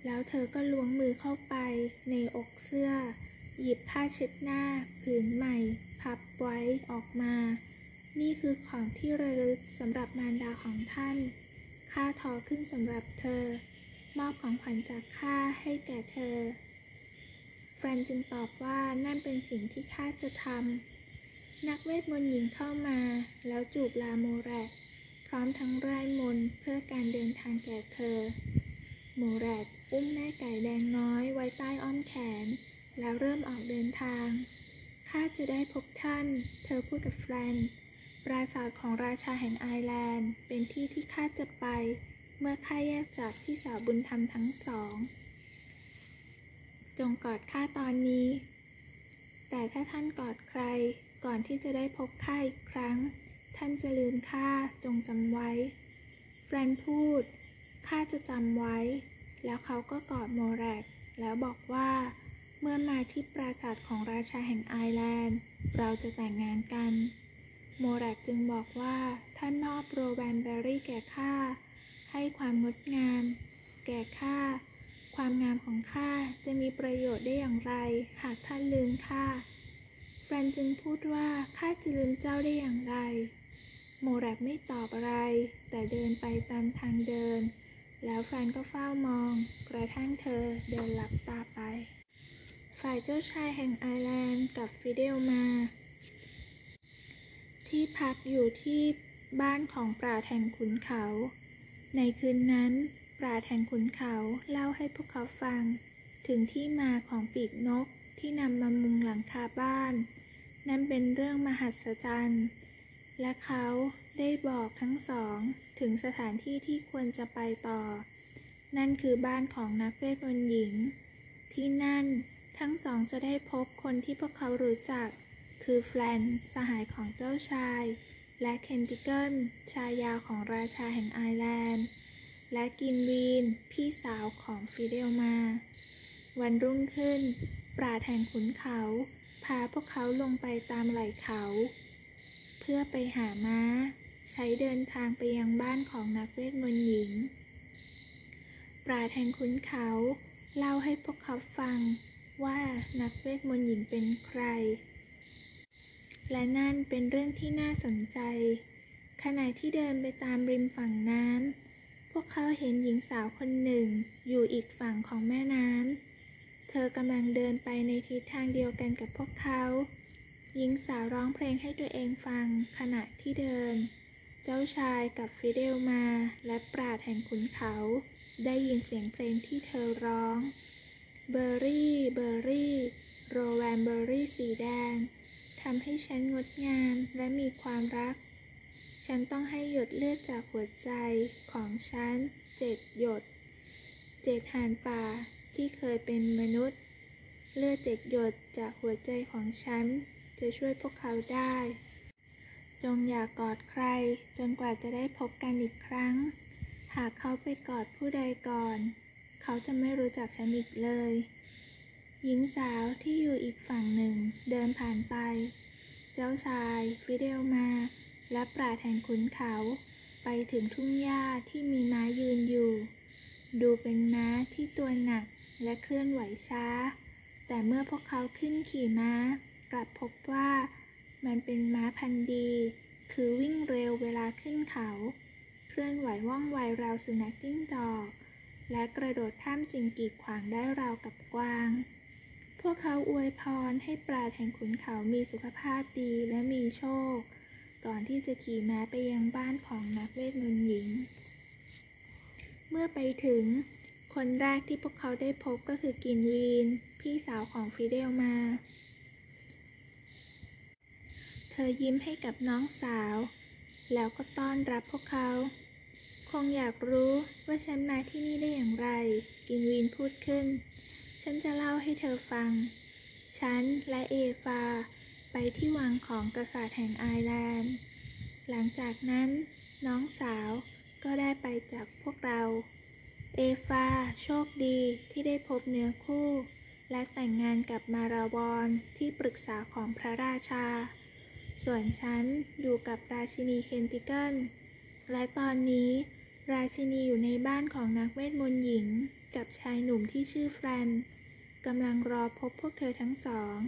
แล้วเธอก็ล้วงมือเข้าไปในอกเสื้อหยิบผ้าเช็ดหน้าผืนใหม่พับไว้ออกมานี่คือของที่ระลึกสำหรับมารดาของท่านข้าทอขึ้นสำหรับเธอมอบของขวัญจากข้าให้แก่เธอแฟรนจึงตอบว่านั่นเป็นสิ่งที่ข้าจะทำนักเวทมนต์หญิงเข้ามาแล้วจูบลาโมแรกพร้อมทั้งร่ายมนต์เพื่อการเดินทางแก่เธอโมแรกอุ้มแม่ไก่แดงน้อยไว้ใต้อ้อมแขนแล้วเริ่มออกเดินทางข้าจะได้พบท่านเธอพูดกับแฟรนปราสาทของราชาแห่งไอร์แลนด์เป็นที่ที่ข้าจะไปเมื่อข้าแยกจากพี่สาวบุญธรรมทั้งสองจงกอดข้าตอนนี้แต่ถ้าท่านกอดใครก่อนที่จะได้พบข้าอีกครั้งท่านจะลืมข้าจงจำไว้แฟรนพูดข้าจะจำไว้แล้วเขาก็กอดโมแรกแล้วบอกว่าเมื่อมาที่ปราสาทของราชาแห่งไอร์แลนด์เราจะแต่งงานกันโมแรกจึงบอกว่าท่านมอบโรแวนเบอรี่แก่ข้าให้ความงดงามแก่ข้าความงามของข้าจะมีประโยชน์ได้อย่างไรหากท่านลืมข้าแฟนจึงพูดว่าข้าจะลืมเจ้าได้อย่างไรโมแรกไม่ตอบอะไรแต่เดินไปตามทางเดินแล้วแฟนก็เฝ้ามองกระทั่งเธอเดินหลับตาไปฝ่ายเจ้าชายแห่งไอร์แลนด์กับฟิเดลมาที่พักอยู่ที่บ้านของปราชญ์แห่งขุนเขาในคืนนั้นปราชญ์แห่งขุนเขาเล่าให้พวกเขาฟังถึงที่มาของปีกนกที่นำมามุงหลังคาบ้านนั่นเป็นเรื่องมหัศจรรย์และเขาได้บอกทั้งสองถึงสถานที่ที่ควรจะไปต่อนั่นคือบ้านของนักเวทมนต์หญิงที่นั่นทั้งสองจะได้พบคนที่พวกเขารู้จักคือแฟลนสหายของเจ้าชายและเคนติเกิลชายาของราชาแห่งไอร์แลนด์และกินวีนพี่สาวของฟิเดลมาวันรุ่งขึ้นปราชญ์แห่งขุนเขาพาพวกเขาลงไปตามไหล่เขาเพื่อไปหาม้าใช้เดินทางไปยังบ้านของนักเวทมนต์หญิงปราชญ์แห่งขุนเขาเล่าให้พวกเขาฟังว่านักเวทมนต์หญิงเป็นใครและนั่นเป็นเรื่องที่น่าสนใจขณะที่เดินไปตามริมฝั่งน้ำพวกเขาเห็นหญิงสาวคนหนึ่งอยู่อีกฝั่งของแม่น้ำเธอกำลังเดินไปในทิศทางเดียวกันกับพวกเขาหญิงสาวร้องเพลงให้ตัวเองฟังขณะที่เดินเจ้าชายกับฟิเดลมาและปราชญ์แห่งขุนเขาได้ยินเสียงเพลงที่เธอร้องเบอร์รี่เบอร์รี่โรแวนเบอร์รี่สีแดงทำให้ฉันงดงามและมีความรักฉันต้องให้หยดเลือดจากหัวใจของฉัน7 หยด7 ห่านป่าที่เคยเป็นมนุษย์เลือด7 หยดจากหัวใจของฉันจะช่วยพวกเขาได้จงอย่ากอดใครจนกว่าจะได้พบกันอีกครั้งหากเขาไปกอดผู้ใดก่อนเขาจะไม่รู้จักฉันอีกเลยหญิงสาวที่อยู่อีกฝั่งหนึ่งเดินผ่านไปเจ้าชายฟิเดลมาและปราชญ์แห่งขุนเขาไปถึงทุ่งหญ้าที่มีม้ายืนอยู่ดูเป็นม้าที่ตัวหนักและเคลื่อนไหวช้าแต่เมื่อพวกเขาขึ้นขี่ม้ากลับพบว่ามันเป็นม้าพันธุ์ดีคือวิ่งเร็วเวลาขึ้นเขาเคลื่อนไหวว่องไวราวสุนัขจิ้งจอกและกระโดดข้ามสิ่งกีดขวางได้ราวกับกวางพวกเขาอวยพรให้ปราชญ์แห่งขุนเขามีสุขภาพดีและมีโชคก่อนที่จะขี่ม้าไปยังบ้านของนักเวทมนต์หญิงเมื่อไปถึงคนแรกที่พวกเขาได้พบก็คือกินวีนพี่สาวของฟิเดลมาเธอยิ้มให้กับน้องสาวแล้วก็ต้อนรับพวกเขาคงอยากรู้ว่าฉันมาที่นี่ได้อย่างไรกินวีนพูดขึ้นฉันจะเล่าให้เธอฟังฉันและเอฟาไปที่วังของกษัตริย์แห่งไอร์แลนด์หลังจากนั้นน้องสาวก็ได้ไปจากพวกเราเอฟาโชคดีที่ได้พบเนื้อคู่และแต่งงานกับมาราวอนที่ปรึกษาของพระราชาส่วนฉันอยู่กับราชินีเคนติเกิลและตอนนี้ราชินีอยู่ในบ้านของนักเวทมนต์หญิงกับชายหนุ่มที่ชื่อแฟรนกำลังรอพบพวกเธอทั้งสอง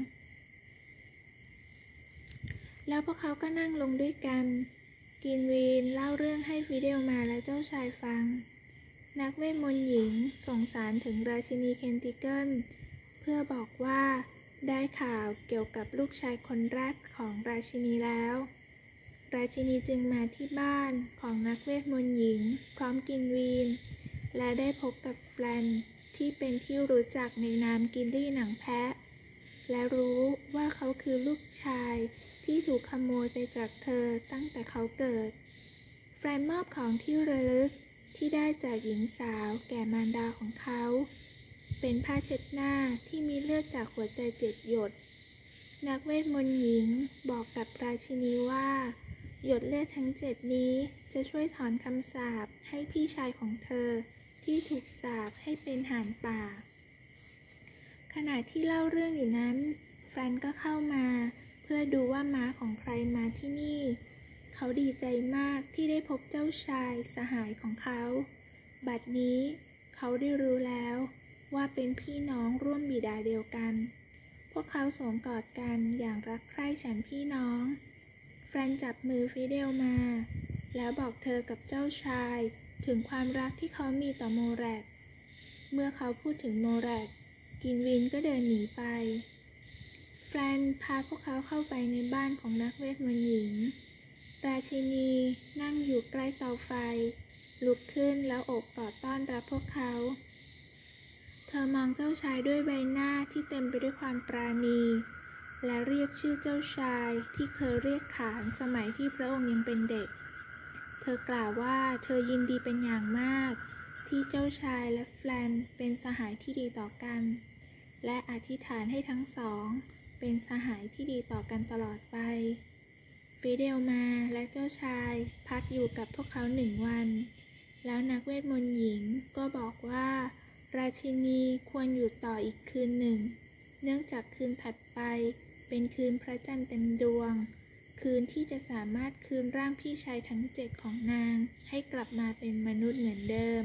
แล้วพวกเขาก็นั่งลงด้วยกันกินวีนเล่าเรื่องให้ฟิเดลมาและเจ้าชายฟังนักเวทมนต์หญิงสงสารถึงราชินีเคนติเกิลเพื่อบอกว่าได้ข่าวเกี่ยวกับลูกชายคนแรกของราชินีแล้วราชินีจึงมาที่บ้านของนักเวทมนต์หญิงพร้อมกินวีนและได้พบกับแฟรนที่เป็นที่รู้จักในนามกิลลี่หนังแพะและรู้ว่าเขาคือลูกชายที่ถูกขโมยไปจากเธอตั้งแต่เขาเกิดแฟรนมอบของที่ระลึกที่ได้จากหญิงสาวแก่มารดาของเขาเป็นผ้าเช็ดหน้าที่มีเลือดจากหัวใจ7 หยดนักเวทมนต์หญิงบอกกับราชินีว่าหยดเลือดทั้ง7นี้จะช่วยถอนคำสาปให้พี่ชายของเธอที่ถูกสาปให้เป็นห่านป่าขณะที่เล่าเรื่องอยู่นั้นแฟรนก็เข้ามาเพื่อดูว่าม้าของใครมาที่นี่เขาดีใจมากที่ได้พบเจ้าชายสหายของเขาบัดนี้เขาได้รู้แล้วว่าเป็นพี่น้องร่วมบิดาเดียวกันพวกเขาสวมกอดกันอย่างรักใคร่ฉันพี่น้องแฟรนจับมือฟิเดลมาแล้วบอกเธอกับเจ้าชายถึงความรักที่เขามีต่อโมแรกเมื่อเขาพูดถึงโมแรกกินวินก็เดินหนีไปแฟรนพาพวกเขาเข้าไปในบ้านของนักเวทมนต์หญิงราชินีนั่งอยู่ใกล้เตาไฟลุกขึ้นแล้วโอบกอดต้อนรับพวกเขาเธอมองเจ้าชายด้วยใบหน้าที่เต็มไปด้วยความปราณีและเรียกชื่อเจ้าชายที่เคยเรียกขานสมัยที่พระองค์ยังเป็นเด็กเธอกล่าวว่าเธอยินดีเป็นอย่างมากที่เจ้าชายและแฟรนเป็นสหายที่ดีต่อกันและอธิษฐานให้ทั้งสองเป็นสหายที่ดีต่อกันตลอดไปฟิเดลมาและเจ้าชายพักอยู่กับพวกเขา1 วันแล้วนักเวทมนต์หญิงก็บอกว่าราชินีควรอยู่ต่ออีกคืนหนึ่งเนื่องจากคืนถัดไปเป็นคืนพระจันทร์เต็มดวงคืนที่จะสามารถคืนร่างพี่ชายทั้ง7ของนางให้กลับมาเป็นมนุษย์เหมือนเดิม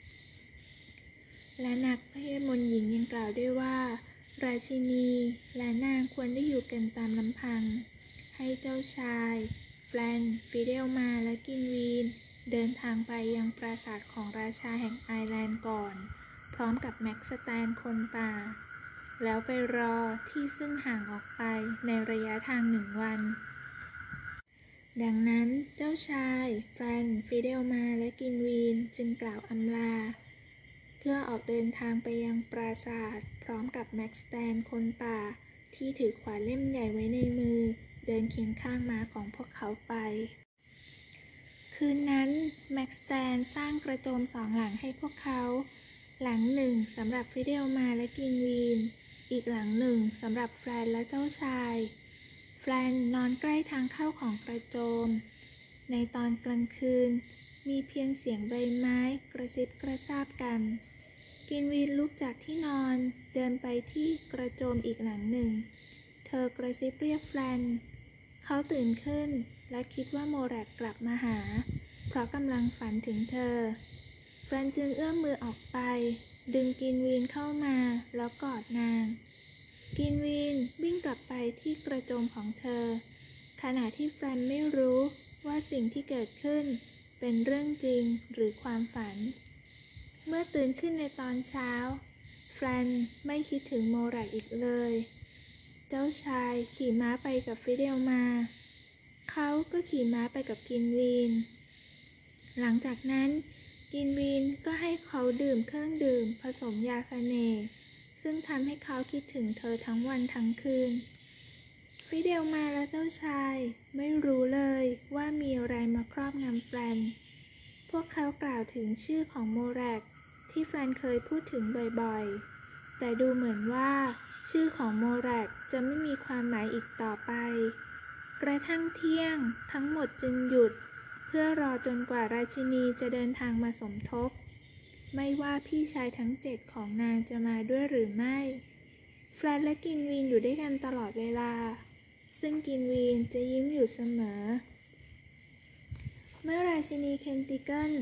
และนักเวทมนต์หญิงยังกล่าวด้วยว่าราชินีและนางควรได้อยู่กันตามลำพังให้เจ้าชายแฟรนฟิเดลมาและกินวีนเดินทางไปยังปราสาทของราชาแห่งไอร์แลนด์ก่อนพร้อมกับแม็กสแตนคนป่าแล้วไปรอที่ซึ่งห่างออกไปในระยะทาง1 วันดังนั้นเจ้าชายแฟรนฟิเดลมาและกินวีนจึงกล่าวอำลาเพื่อออกเดินทางไปยังปราสาทพร้อมกับแม็กสแตนคนป่าที่ถือขวานเล่มใหญ่ไว้ในมือเดินเคียงข้างม้าของพวกเขาไปคืนนั้นแม็กสแตนสร้างกระโจม2 หลังให้พวกเขาหลังหนึ่งสำหรับฟิเดลมาและกินวีนอีกหลังหนึ่งสำหรับแฟรนและเจ้าชายแฟรนนอนใกล้ทางเข้าของกระโจมในตอนกลางคืนมีเพียงเสียงใบไม้กระซิบกระซาบกันกินวีนลุกจากที่นอนเดินไปที่กระโจมอีกหลังหนึ่งเธอกระซิบเรียกแฟรนเขาตื่นขึ้นและคิดว่าโมแรกกลับมาหาเพราะกำลังฝันถึงเธอแฟรนจึงเอื้อมมือออกไปดึงกินวีนเข้ามาแล้วกอดนางกินวีนวิ่งกลับไปที่กระโจมของเธอขณะที่แฟรนไม่รู้ว่าสิ่งที่เกิดขึ้นเป็นเรื่องจริงหรือความฝันเมื่อตื่นขึ้นในตอนเช้าแฟรนไม่คิดถึงโมแรกอีกเลยเจ้าชายขี่ม้าไปกับฟิเดลมาเขาก็ขี่ม้าไปกับกินวีนหลังจากนั้นกินวีนก็ให้เขาดื่มเครื่องดื่มผสมยาเสน่ห์ซึ่งทำให้เขาคิดถึงเธอทั้งวันทั้งคืนฟิเดลมาและเจ้าชายไม่รู้เลยว่ามีอะไรมาครอบงำแฟรนพวกเขากล่าวถึงชื่อของโมแรกที่แฟรนเคยพูดถึงบ่อยๆแต่ดูเหมือนว่าชื่อของโมแรกจะไม่มีความหมายอีกต่อไปกระทั่งเที่ยงทั้งหมดจึงหยุดเพื่อรอจนกว่าราชินีจะเดินทางมาสมทบไม่ว่าพี่ชายทั้ง7ของนางจะมาด้วยหรือไม่แฟรนและกินวีนอยู่ด้วยกันตลอดเวลาซึ่งกินวีนจะยิ้มอยู่เสมอเมื่อราชินีเคนติเกิล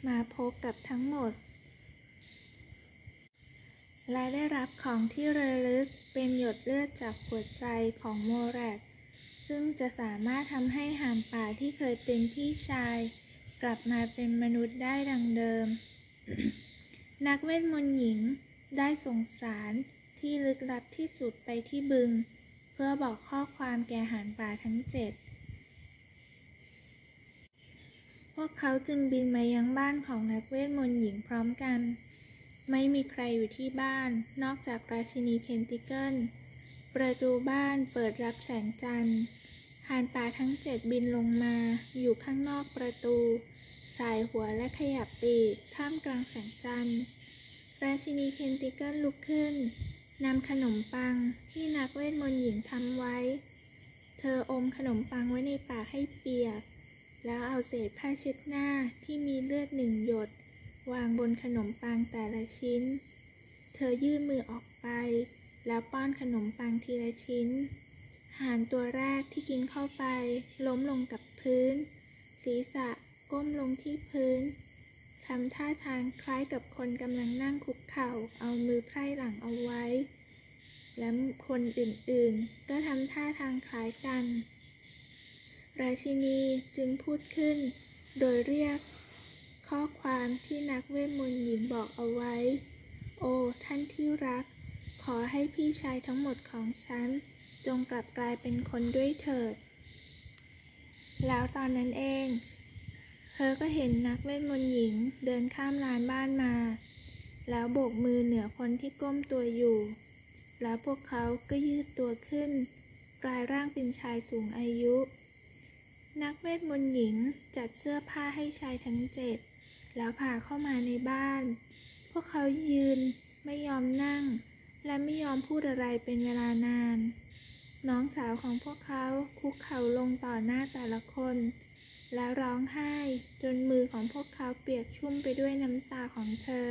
มาพบกับทั้งหมดและได้รับของที่ระลึกเป็นหยดเลือดจากหัวใจของโมแรกซึ่งจะสามารถทำให้ห่านป่าที่เคยเป็นพี่ชายกลับมาเป็นมนุษย์ได้ดังเดิม นักเวทมนต์หญิงได้ส่งสารที่ลึกลับที่สุดไปที่บึงเพื่อบอกข้อความแก่ห่านป่าทั้ง7พวกเขาจึงบินมายังบ้านของนักเวทมนต์หญิงพร้อมกันไม่มีใครอยู่ที่บ้านนอกจากราชินีเคนติเกิลประตูบ้านเปิดรับแสงจันทร์ห่านป่าทั้ง7บินลงมาอยู่ข้างนอกประตูสายหัวและขยับปีกท่ามกลางแสงจันทร์ราชินีเคนติเกิลลุกขึ้นนำขนมปังที่นักเวทมนต์หญิงทำไว้เธออมขนมปังไว้ในปากให้เปียกแล้วเอาเศษผ้าเช็ดหน้าที่มีเลือด1 หยดวางบนขนมปังแต่ละชิ้นเธอยื่นมือออกไปแล้วป้อนขนมปังทีละชิ้นห่านตัวแรกที่กินเข้าไปล้มลงกับพื้นศีรษะก้มลงที่พื้นทำท่าทางคล้ายกับคนกำลังนั่งคุกเข่าเอามือไพร่หลังเอาไว้และคนอื่นๆก็ทำท่าทางคล้ายกันราชินีจึงพูดขึ้นโดยเรียกข้อความที่นักเวทมนต์หญิงบอกเอาไว้โอ้ท่านที่รักขอให้พี่ชายทั้งหมดของฉันจงกลับกลายเป็นคนด้วยเถิดแล้วตอนนั้นเองเธอก็เห็นนักเวทมนต์หญิงเดินข้ามลานบ้านมาแล้วโบกมือเหนือคนที่ก้มตัวอยู่แล้วพวกเขาก็ยืดตัวขึ้นกลายร่างเป็นชายสูงอายุนักเวทมนต์หญิงจัดเสื้อผ้าให้ชายทั้ง7แล้วพาเข้ามาในบ้านพวกเขายืนไม่ยอมนั่งและไม่ยอมพูดอะไรเป็นเวลานานน้องสาวของพวกเขาคุกเข่าลงต่อหน้าแต่ละคนแล้วร้องไห้จนมือของพวกเขาเปียกชุ่มไปด้วยน้ำตาของเธอ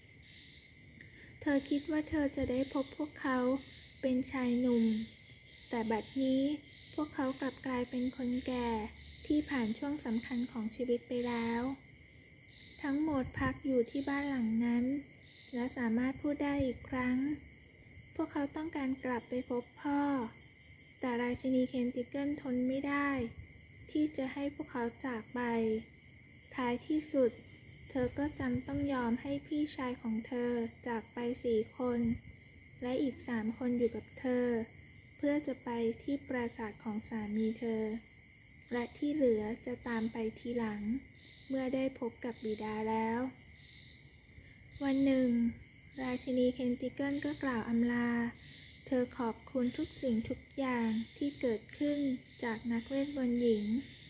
คิดว่าเธอจะได้พบพวกเขาเป็นชายหนุ่มแต่บัดนี้พวกเขากลับกลายเป็นคนแก่ที่ผ่านช่วงสำคัญของชีวิตไปแล้วทั้งหมดพักอยู่ที่บ้านหลังนั้นและสามารถพูดได้อีกครั้งพวกเขาต้องการกลับไปพบพ่อแต่ราชินีเคนติเกิลทนไม่ได้ที่จะให้พวกเขาจากไปท้ายที่สุดเธอก็จำต้องยอมให้พี่ชายของเธอจากไป4 คนและอีก3 คนอยู่กับเธอเพื่อจะไปที่ปราสาทของสามีเธอและที่เหลือจะตามไปทีหลังเมื่อได้พบกับบิดาแล้ววันหนึ่งราชินีเคนติเกิลก็กล่าวอำลาเธอขอบคุณทุกสิ่งทุกอย่างที่เกิดขึ้นจากนักเวทมนต์หญิง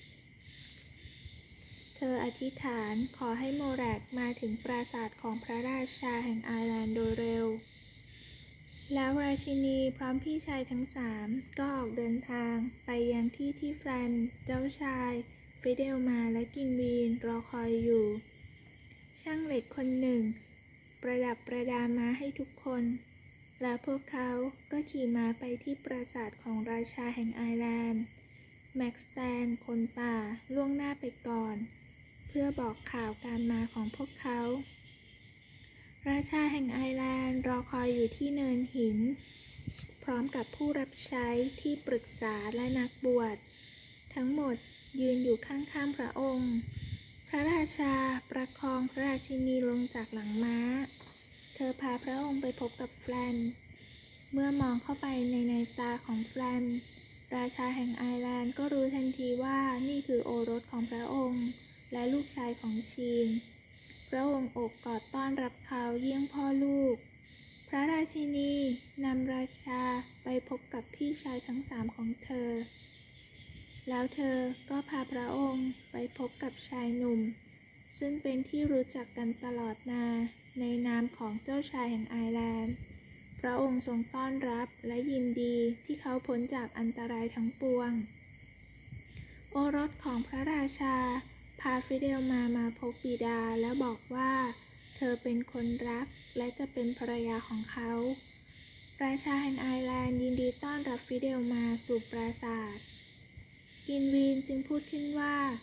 เธออธิษฐานขอให้โมแรกมาถึงปราสาทของพระราชาแห่งไอร์แลนด์โดยเร็วแล้วราชินีพร้อมพี่ชายทั้ง3ก็ออกเดินทางไปยังที่แฟลนเจ้าชายฟิเดลมาและกินวีนรอคอยอยู่ช่างเหล็กคนหนึ่งประดับประดาม้าให้ทุกคนและพวกเขาก็ขี่ม้าไปที่ปราสาทของราชาแห่งไอร์แลนด์แม็กสแตนคนป่าล่วงหน้าไปก่อนเพื่อบอกข่าวการมาของพวกเขาราชาแห่งไอร์แลนด์รอคอยอยู่ที่เนินหินพร้อมกับผู้รับใช้ที่ปรึกษาและนักบวชทั้งหมดยืนอยู่ข้างๆพระองค์พระราชาประคองพระราชินีลงจากหลังม้าเธอพาพระองค์ไปพบกับแฟลนเมื่อมองเข้าไปในตาของแฟลนราชาแห่งไอร์แลนด์ก็รู้ทันทีว่านี่คือโอรสของพระองค์และลูกชายของชีนพระองค์โอบกอดต้อนรับเขาเยี่ยงพ่อลูกพระราชินีนำราชาไปพบกับพี่ชายทั้ง3ของเธอแล้วเธอก็พาพระองค์ไปพบกับชายหนุ่มซึ่งเป็นที่รู้จักกันตลอดมาในนามของเจ้าชายแห่งไอร์แลนด์พระองค์ทรงต้อนรับและยินดีที่เขาพ้นจากอันตรายทั้งปวงโอรสของพระราชาพาฟิเดลมาพบบิดาและบอกว่าเธอเป็นคนรักและจะเป็นภรรยาของเขาราชาแห่งไอร์แลนด์ยินดีต้อนรับฟิเดลมาสู่ปราสาทกินวีนจึงพูดขึ้นว่า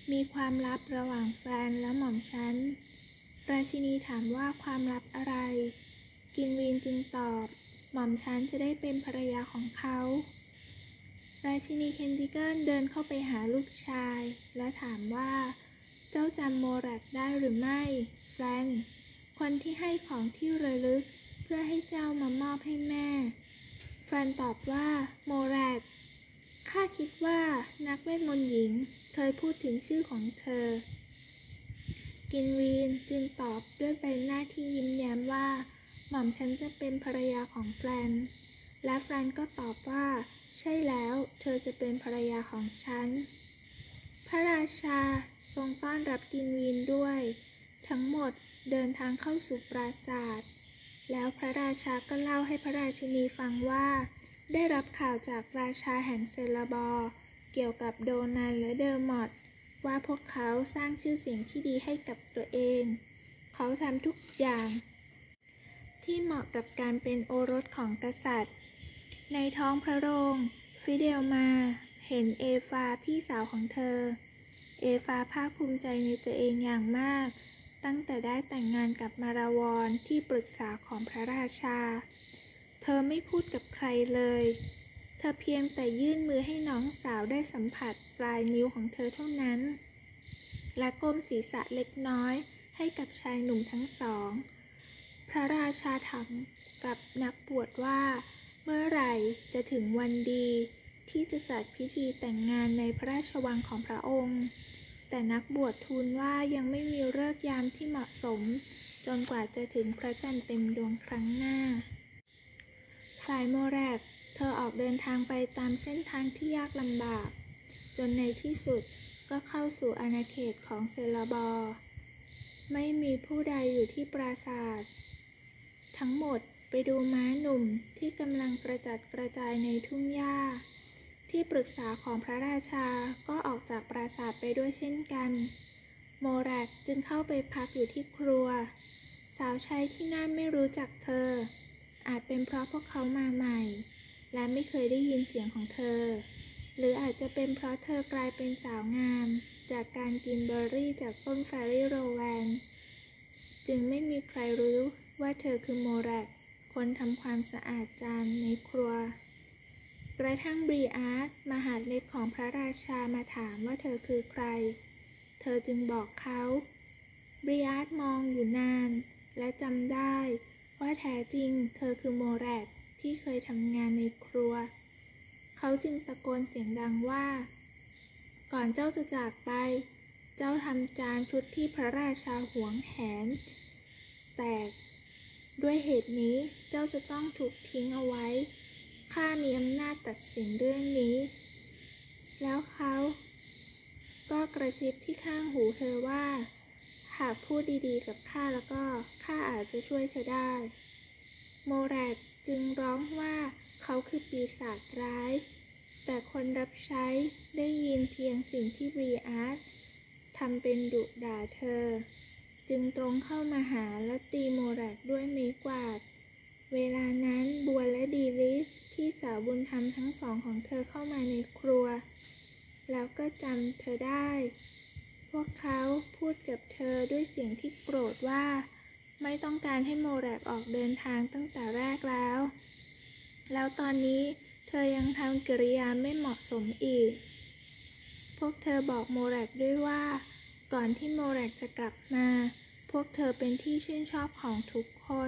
มีความลับระหว่างแฟนและหม่อมฉันราชินีถามว่าความลับอะไร กินวีนจึงตอบ หม่อมฉันจะได้เป็นภรรยาของเขาราชินีเคนติเกิลเดินเข้าไปหาลูกชายและถามว่าเจ้าจำโมแรกได้หรือไม่แฟรงค์คนที่ให้ของที่ระลึกเพื่อให้เจ้ามามอบให้แม่แฟรงค์ตอบว่าโมแรกข้าคิดว่านักเวทมนต์หญิงเคยพูดถึงชื่อของเธอกินวีนจึงตอบด้วยใบหน้าที่ยิ้มแย้มว่าหม่อมฉันจะเป็นภรรยาของแฟรงค์และแฟรงค์ก็ตอบว่าใช่แล้วเธอจะเป็นภรรยาของฉันพระราชาทรงต้อนรับกินวีนด้วยทั้งหมดเดินทางเข้าสู่ปราสาทแล้วพระราชาก็เล่าให้พระราชินีฟังว่าได้รับข่าวจากราชาแห่งเซลาบอร์เกี่ยวกับโดนันและเดอร์มอตว่าพวกเขาสร้างชื่อเสียงที่ดีให้กับตัวเองเขาทำทุกอย่างที่เหมาะกับการเป็นโอรสของกษัตริย์ในท้องพระโรงฟิเดลมาเห็นเอฟาพี่สาวของเธอเอฟาภาคภูมิใจในตัวเองอย่างมากตั้งแต่ได้แต่งงานกับมาราวรที่ปรึกษาของพระราชาเธอไม่พูดกับใครเลยเธอเพียงแต่ยื่นมือให้น้องสาวได้สัมผัสปลายนิ้วของเธอเท่านั้นและก้มศีรษะเล็กน้อยให้กับชายหนุ่มทั้งสองพระราชาถามกับนักบวชว่าเมื่อไหร่จะถึงวันดีที่จะจัดพิธีแต่งงานในพระราชวังของพระองค์แต่นักบวชทูลว่ายังไม่มีฤกษ์ยามที่เหมาะสมจนกว่าจะถึงพระจันทร์เต็มดวงครั้งหน้าฝ่ายโมแรกเธอออกเดินทางไปตามเส้นทางที่ยากลำบากจนในที่สุดก็เข้าสู่อาณาเขตของเซลาบอร์ไม่มีผู้ใดอยู่ที่ปราสาททั้งหมดไปดูม้าหนุ่มที่กำลังกระจัดกระจายในทุ่งหญ้าที่ปรึกษาของพระราชาก็ออกจากปราสาทไปด้วยเช่นกันโมแรกจึงเข้าไปพักอยู่ที่ครัวสาวใช้ที่นั่นไม่รู้จักเธออาจเป็นเพราะพวกเขามาใหม่และไม่เคยได้ยินเสียงของเธอหรืออาจจะเป็นเพราะเธอกลายเป็นสาวงามจากการกินเบอร์รี่จากต้นแฟรี่โรแวนจึงไม่มีใครรู้ว่าเธอคือโมแรกคนทำความสะอาดจานในครัวกระทั่งบรีอาร์ตมหาดเล็กของพระราชามาถามว่าเธอคือใครเธอจึงบอกเขาบรีอาร์ตมองอยู่นานและจำได้ว่าแท้จริงเธอคือโมแรกที่เคยทำงานในครัวเขาจึงตะโกนเสียงดังว่าก่อนเจ้าจะจากไปเจ้าทำจานชุดที่พระราชาหวงแหนแตกด้วยเหตุนี้เจ้าจะต้องถูกทิ้งเอาไว้ข้ามีอำนาจตัดสินเรื่องนี้แล้วเขาก็กระซิบที่ข้างหูเธอว่าหากพูดดีๆกับข้าแล้วก็ข้าอาจจะช่วยเธอได้โมแรกจึงร้องว่าเขาคือปีศาจร้ายแต่คนรับใช้ได้ยินเพียงสิ่งที่บรีอาร์ตทำเป็นดุด่าเธอจึงตรงเข้ามาหาและตีโมแรกด้วยไม้กวาดเวลานั้นบัวและดีลิสพี่สาวบุญธรรมทั้งสองของเธอเข้ามาในครัวแล้วก็จำเธอได้พวกเขาพูดกับเธอด้วยเสียงที่โกรธว่าไม่ต้องการให้โมแรกออกเดินทางตั้งแต่แรกแล้วตอนนี้เธอยังทำกิริยาไม่เหมาะสมอีกพวกเธอบอกโมแรกด้วยว่าก่อนที่โมแรกจะกลับมาพวกเธอเป็นที่ชื่นชอบของทุกคน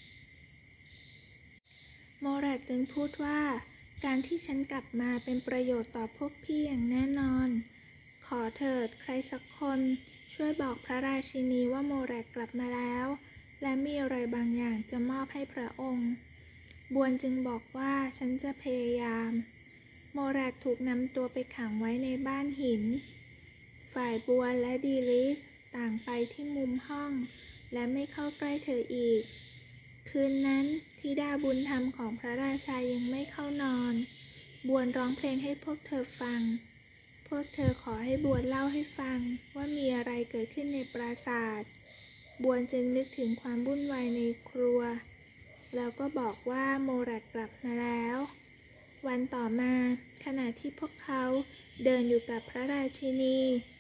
โมแรกจึงพูดว่าการที่ฉันกลับมาเป็นประโยชน์ต่อพวกพี่อย่างแน่นอนขอเถิดใครสักคนช่วยบอกพระราชินีว่าโมแรกกลับมาแล้วและมีอะไรบางอย่างจะมอบให้พระองค์บวนจึงบอกว่าฉันจะพยายามโมแรกถูกนำตัวไปขังไว้ในบ้านหินฝ่ายบัวและดีลิสต่างไปที่มุมห้องและไม่เข้าใกล้เธออีกคืนนั้นธิดาบุญธรรมของพระราชายังไม่เข้านอนบวนร้องเพลงให้พวกเธอฟังพวกเธอขอให้บวนเล่าให้ฟังว่ามีอะไรเกิดขึ้นในปราสาทบวนจึงนึกถึงความวุ่นวายในครัวแล้วก็บอกว่าโมแรกกลับมาแล้ววันต่อมาขณะที่พวกเขาเดินอยู่กับพระราชินี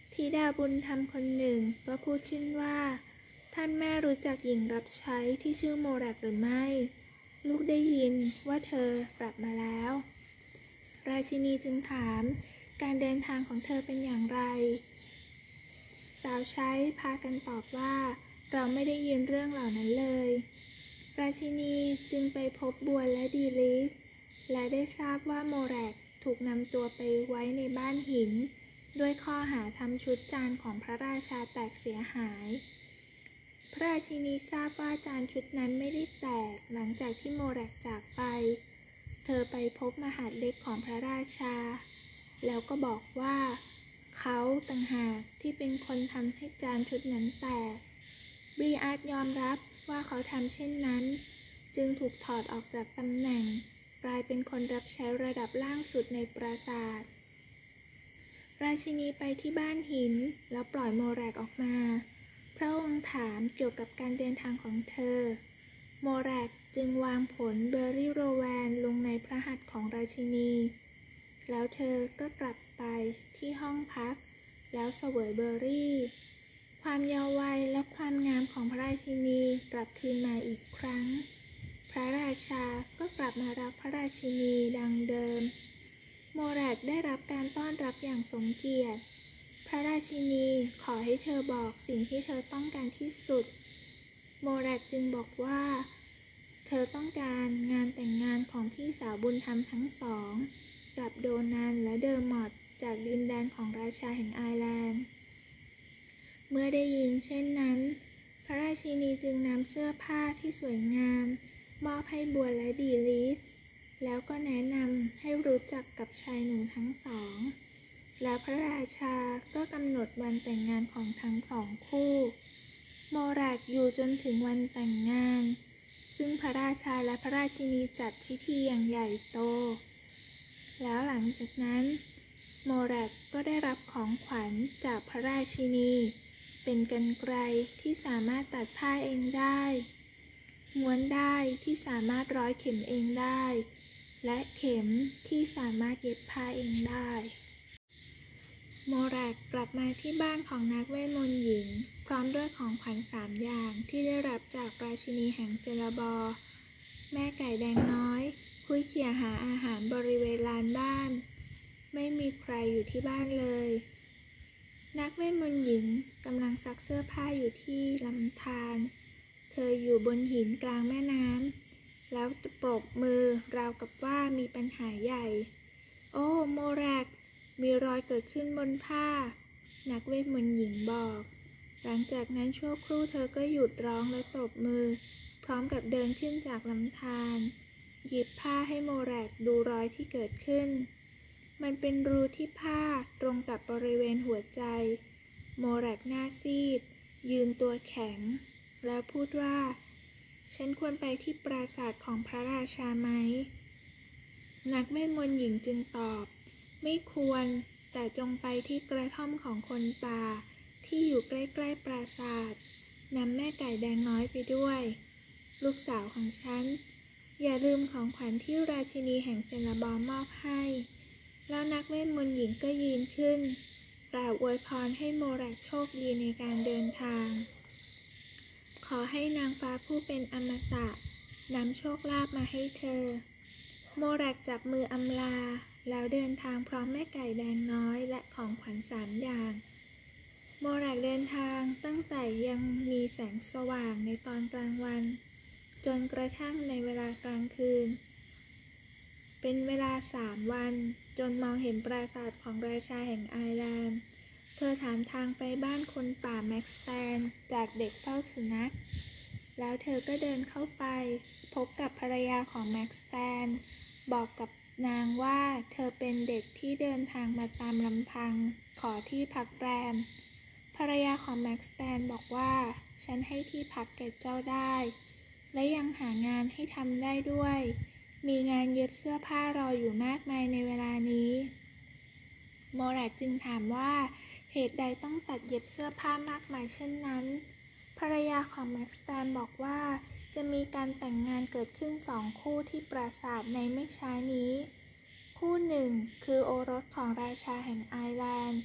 ธิดาบุญธรรมคนหนึ่งก็พูดขึ้นว่าท่านแม่รู้จักหญิงรับใช้ที่ชื่อโมแรกหรือไม่ลูกได้ยินว่าเธอกลับมาแล้วราชินีจึงถามการเดินทางของเธอเป็นอย่างไรสาวใช้พากันตอบว่าเราไม่ได้ยินเรื่องเหล่านั้นเลยราชินีจึงไปพบบัวและดีลิสและได้ทราบว่าโมแรกถูกนำตัวไปไว้ในบ้านหินด้วยข้อหาทำชุดจานของพระราชาแตกเสียหายพระราชินีทราบว่าจานชุดนั้นไม่ได้แตกหลังจากที่โมแรกจากไปเธอไปพบมหาดเล็กของพระราชาแล้วก็บอกว่าเขาต่างหากที่เป็นคนทำให้จานชุดนั้นแตกบรีอาร์ตยอมรับว่าเขาทำเช่นนั้นจึงถูกถอดออกจากตำแหน่งกลายเป็นคนรับใช้ระดับล่างสุดในปราสาทราชินีไปที่บ้านหินแล้วปล่อยโมแรกออกมาพระองค์ถามเกี่ยวกับการเดินทางของเธอโมแรกจึงวางผลเบอร์รี่โรแวนลงในพระหัตถ์ของราชินีแล้วเธอก็กลับไปที่ห้องพักแล้วเสวยเบอร์รี่ความเยาว์วัยและความงามของพระราชินีกลับคืนมาอีกครั้งพระราชาก็กลับมารักพระราชินีดังเดิมโมแรกได้รับการต้อนรับอย่างสมเกียรติพระราชินีขอให้เธอบอกสิ่งที่เธอต้องการที่สุดโมแรกจึงบอกว่าเธอต้องการงานแต่งงานของพี่สาวบุญธรรมทั้งสองกับโดนันและเดอร์มอตจากดินแดนของราชาแห่งไอร์แลนด์เมื่อได้ยินเช่นนั้นพระราชินีจึงนำเสื้อผ้าที่สวยงามมอบให้บัวและดีลิสแล้วก็แนะนำให้รู้จักกับชายหนุ่มทั้งสองและพระราชาก็กำหนดวันแต่งงานของทั้งสองคู่โมแรกอยู่จนถึงวันแต่งงานซึ่งพระราชาและพระราชินีจัดพิธีอย่างใหญ่โตแล้วหลังจากนั้นโมแรกก็ได้รับของขวัญจากพระราชินีเป็นกรรไกรที่สามารถตัดผ้าเองได้ม้วนได้ที่สามารถร้อยเข็มเองได้และเข็มที่สามารถเย็บผ้าเองได้โมแรกกลับมาที่บ้านของนักเวทมนต์หญิงพร้อมด้วยของขวัญ3 อย่างที่ได้รับจากราชินีแห่งเซลาบอร์แม่ไก่แดงน้อยคุยเขี่ยหาอาหารบริเวณลานบ้านไม่มีใครอยู่ที่บ้านเลยนักเวทมนต์หญิงกำลังซักเสื้อผ้าอยู่ที่ลำธารเธออยู่บนหินกลางแม่น้ำแล้วปรบมือราวกับว่ามีปัญหาใหญ่โอ้โมแรกมีรอยเกิดขึ้นบนผ้านักเวทมนต์หญิงบอกหลังจากนั้นชั่วครู่เธอก็หยุดร้องและปรบมือพร้อมกับเดินขึ้นจากลำธารหยิบผ้าให้โมแรกดูรอยที่เกิดขึ้นมันเป็นรูที่ผ้าตรงกับบริเวณหัวใจโมแรกหน้าซีดยืนตัวแข็งแล้วพูดว่าฉันควรไปที่ปราสาทของพระราชาไหมนักเวทมนต์หญิงจึงตอบไม่ควรแต่จงไปที่กระท่อมของคนป่าที่อยู่ใกล้ๆปราสาทนำแม่ไก่แดงน้อยไปด้วยลูกสาวของฉันอย่าลืมของขวัญที่ราชินีแห่งเซลาบอร์มอบให้แล้วนักเวทมนต์หญิงก็ยืนขึ้นกล่าวอวยพรให้โมแรกโชคดีในการเดินทางขอให้นางฟ้าผู้เป็นอมตะนำโชคลาภมาให้เธอโมแรกจับมืออำลาแล้วเดินทางพร้อมแม่ไก่แดงน้อยและของขวัญ3 อย่างโมแรกเดินทางตั้งแต่ยังมีแสงสว่างในตอนกลางวันจนกระทั่งในเวลากลางคืนเป็นเวลา3 วันจนมองเห็นปราสาทของราชาแห่งไอร์แลนด์เธอถามทางไปบ้านคนป่าแม็กสแตนจากเด็กเฝ้าสุนัขแล้วเธอก็เดินเข้าไปพบกับภรรยาของแม็กสแตนบอกกับนางว่าเธอเป็นเด็กที่เดินทางมาตามลำพังขอที่พักแรมภรรยาของแม็กสแตนบอกว่าฉันให้ที่พักแก่เจ้าได้และยังหางานให้ทำได้ด้วยมีงานเย็บเสื้อผ้ารออยู่มากมายในเวลานี้โมแรกจึงถามว่าเหตุใดต้องตัดเย็บเสื้อผ้ามากมายเช่นนั้นภรรยาของแม็กสแตนบอกว่าจะมีการแต่งงานเกิดขึ้น2 คู่ที่ปราสาทในไม่ช้านี้คู่หนึ่งคือโอรสของราชาแห่งไอร์แลนด์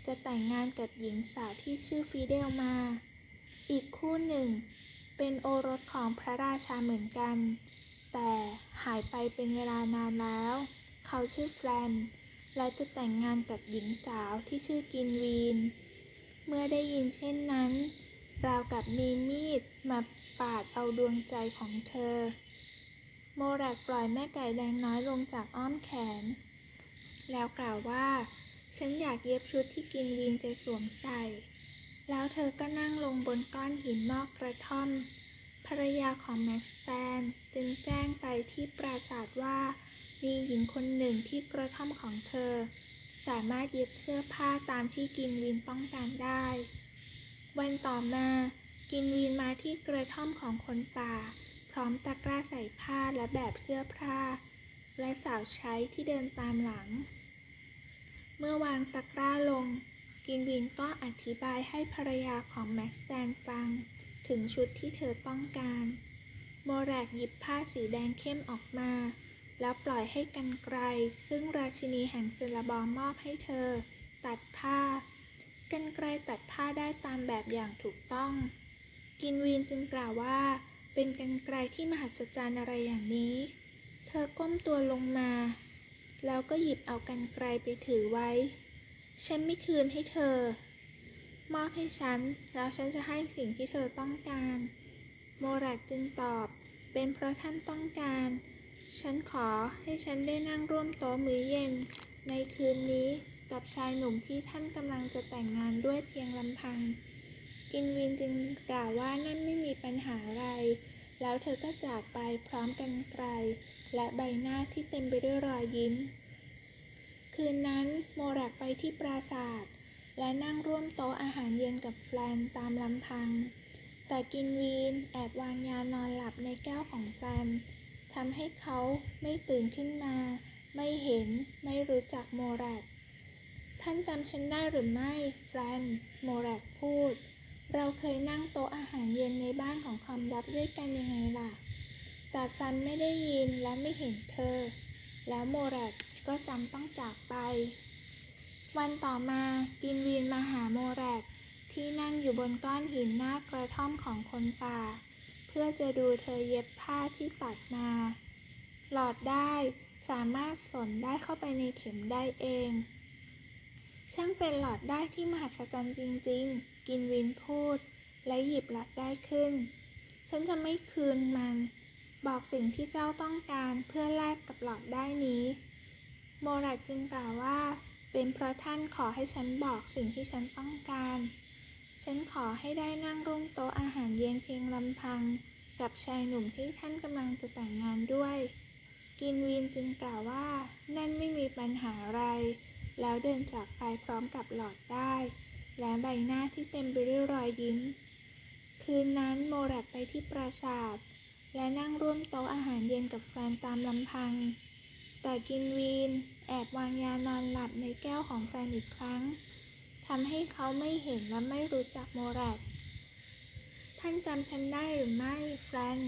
จะแต่งงานกับหญิงสาวที่ชื่อฟิเดลมา อีกคู่หนึ่งเป็นโอรสของพระราชาเหมือนกันแต่หายไปเป็นเวลานานแล้วเขาชื่อแฟลนและจะแต่งงานกับหญิงสาวที่ชื่อกินวีนเมื่อได้ยินเช่นนั้นราวกับมีมีดมาปาดเอาดวงใจของเธอโมแรกปล่อยแม่ไก่แดงน้อยลงจากอ้อมแขนแล้วกล่าวว่าฉันอยากเย็บชุดที่กินวีนจะสวมใส่แล้วเธอก็นั่งลงบนก้อนหินนอกกระท่อมภรรยาของแม็กสแตนจึงแจ้งไปที่ปราสาทว่ามีหญิงคนหนึ่งที่กระท่อมของเธอสามารถเย็บเสื้อผ้าตามที่กินวีนต้องการได้วันต่อมากินวีนมาที่กระท่อมของคนป่าพร้อมตะกร้าใส่ผ้าและแบบเสื้อผ้าและสาวใช้ที่เดินตามหลังเมื่อวางตะกร้าลงกินวีนก็อธิบายให้ภรรยาของแม็กสแตนฟังถึงชุดที่เธอต้องการโมแรกหยิบผ้าสีแดงเข้มออกมาแล้วปล่อยให้กรรไกรซึ่งราชินีแห่งเซลบอมอบให้เธอตัดผ้ากรรไกรตัดผ้าได้ตามแบบอย่างถูกต้องกินวีนจึงกล่าวว่าเป็นกรรไกรที่มหัศจรรย์อะไรอย่างนี้เธอก้มตัวลงมาแล้วก็หยิบเอากรรไกรไปถือไว้ฉันไม่คืนให้เธอมอบให้ฉันแล้วฉันจะให้สิ่งที่เธอต้องการโมแรกจึงตอบเป็นเพราะท่านต้องการฉันขอให้ฉันได้นั่งร่วมโต๊ะมื้อเย็นในคืนนี้กับชายหนุ่มที่ท่านกำลังจะแต่งงานด้วยเพียงลำพังกินวินจึงกล่าวว่านั่นไม่มีปัญหาอะไรแล้วเธอก็จากไปพร้อมกรรไกรและใบหน้าที่เต็มไปด้วยรอยยิ้มคืนนั้นโมแรกไปที่ปราสาทและนั่งร่วมโต๊ะอาหารเย็นกับแฟลนตามลำพังแต่กินวีนแอบวางยานอนหลับในแก้วของแฟลนทำให้เขาไม่ตื่นขึ้นมาไม่เห็นไม่รู้จักโมแรกท่านจำฉันได้หรือไม่แฟลนโมแรกพูดเราเคยนั่งโต๊ะอาหารเย็นในบ้านของคอมดับด้วยกันยังไงล่ะแต่แฟลนไม่ได้ยินและไม่เห็นเธอแล้วโมแรกก็จำต้องจากไปวันต่อมากินวีนมาหาโมแรกที่นั่งอยู่บนก้อนหินหน้ากระท่อมของคนป่าเพื่อจะดูเธอเย็บผ้าที่ตัดมาหลอดได้สามารถสนได้เข้าไปในเข็มได้เองช่างเป็นหลอดได้ที่มหัศจรรย์จริงๆกินวีนพูดและหยิบหลอดได้ขึ้นฉันจะไม่คืนมันบอกสิ่งที่เจ้าต้องการเพื่อแลกกับหลอดได้นี้โมแรกจึงกล่าวว่าเป็นเพราะท่านขอให้ฉันบอกสิ่งที่ฉันต้องการฉันขอให้ได้นั่งร่วมโต๊ะอาหารเย็นเพียงลำพังกับชายหนุ่มที่ท่านกำลังจะแต่งงานด้วยกินวีนจึงกล่าวว่านั่นไม่มีปัญหาอะไรแล้วเดินจากไปพร้อมกับหลอดได้และใบหน้าที่เต็มไปด้วยรอยยิ้มคืนนั้นโมแรกไปที่ปราสาทและนั่งร่วมโต๊ะอาหารเย็นกับแฟนตามลำพังแต่กินวีนแอบวางยานอนหลับในแก้วของแฟนอีกครั้งทำให้เขาไม่เห็นและไม่รู้จักโมแรกท่านจำฉันได้หรือไม่แฟน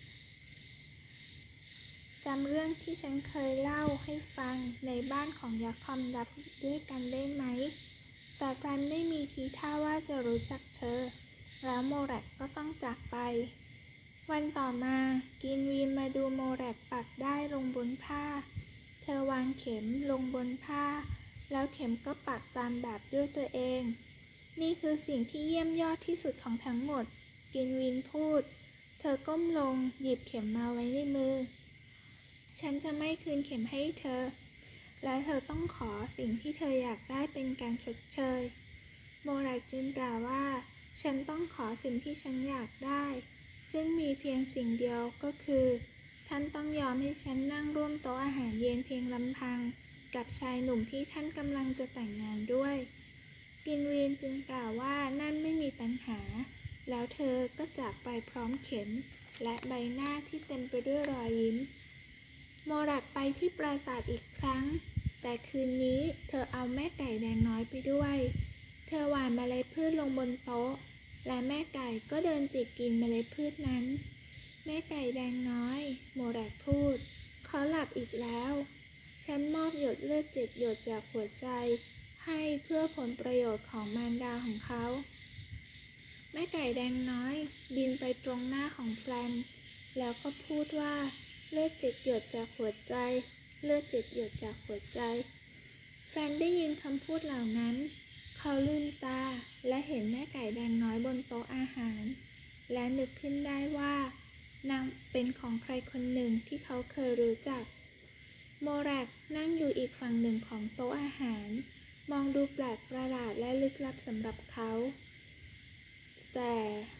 จำเรื่องที่ฉันเคยเล่าให้ฟังในบ้านของยักษ์คอมดับด้วยกันได้ไหมแต่แฟนไม่มีทีท่าว่าจะรู้จักเธอแล้วโมแรกก็ต้องจากไปวันต่อมากินวีนมาดูโมแรกปักได้ลงบนผ้าเธอวางเข็มลงบนผ้าแล้วเข็มก็ปักตามแบบด้วยตัวเองนี่คือสิ่งที่เยี่ยมยอดที่สุดของทั้งหมดกินวีนพูดเธอก้มลงหยิบเข็มมาไว้ในมือฉันจะไม่คืนเข็มให้เธอและเธอต้องขอสิ่งที่เธออยากได้เป็นการชดเชยโมแรกจึงกล่าวว่าฉันต้องขอสิ่งที่ฉันอยากได้ซึ่งมีเพียงสิ่งเดียวก็คือท่านต้องยอมให้ฉันนั่งร่วมโต๊ะอาหารเย็นเพียงลำพังกับชายหนุ่มที่ท่านกำลังจะแต่งงานด้วยกินวีนจึงกล่าวว่านั่นไม่มีปัญหาแล้วเธอก็จากไปพร้อมเข็มและใบหน้าที่เต็มไปด้วยรอยยิ้มโมแรกไปที่ปราสาทอีกครั้งแต่คืนนี้เธอเอาแม่ไก่แดงน้อยไปด้วยเธอหว่านเมล็ดพืชลงบนโต๊ะและแม่ไก่ก็เดินจิกกินเมล็ดพืชนั้นแม่ไก่แดงน้อยโมแรกพูดเขาหลับอีกแล้วฉันมอบหยดเลือด7 หยดจากหัวใจให้เพื่อผลประโยชน์ของมารดาของเขาแม่ไก่แดงน้อยบินไปตรงหน้าของแฟลนแล้วก็พูดว่าเลือด7 หยดจากหัวใจเลือด7 หยดจากหัวใจแฟลนได้ยินคำพูดเหล่านั้นเขาลืมตาและเห็นแม่ไก่แดงน้อยบนโต๊ะอาหารและนึกขึ้นได้ว่านางเป็นของใครคนหนึ่งที่เขาเคยรู้จักโมแรกนั่งอยู่อีกฝั่งหนึ่งของโต๊ะอาหารมองดูแปลกประหลาดและลึกลับสำหรับเขาแต่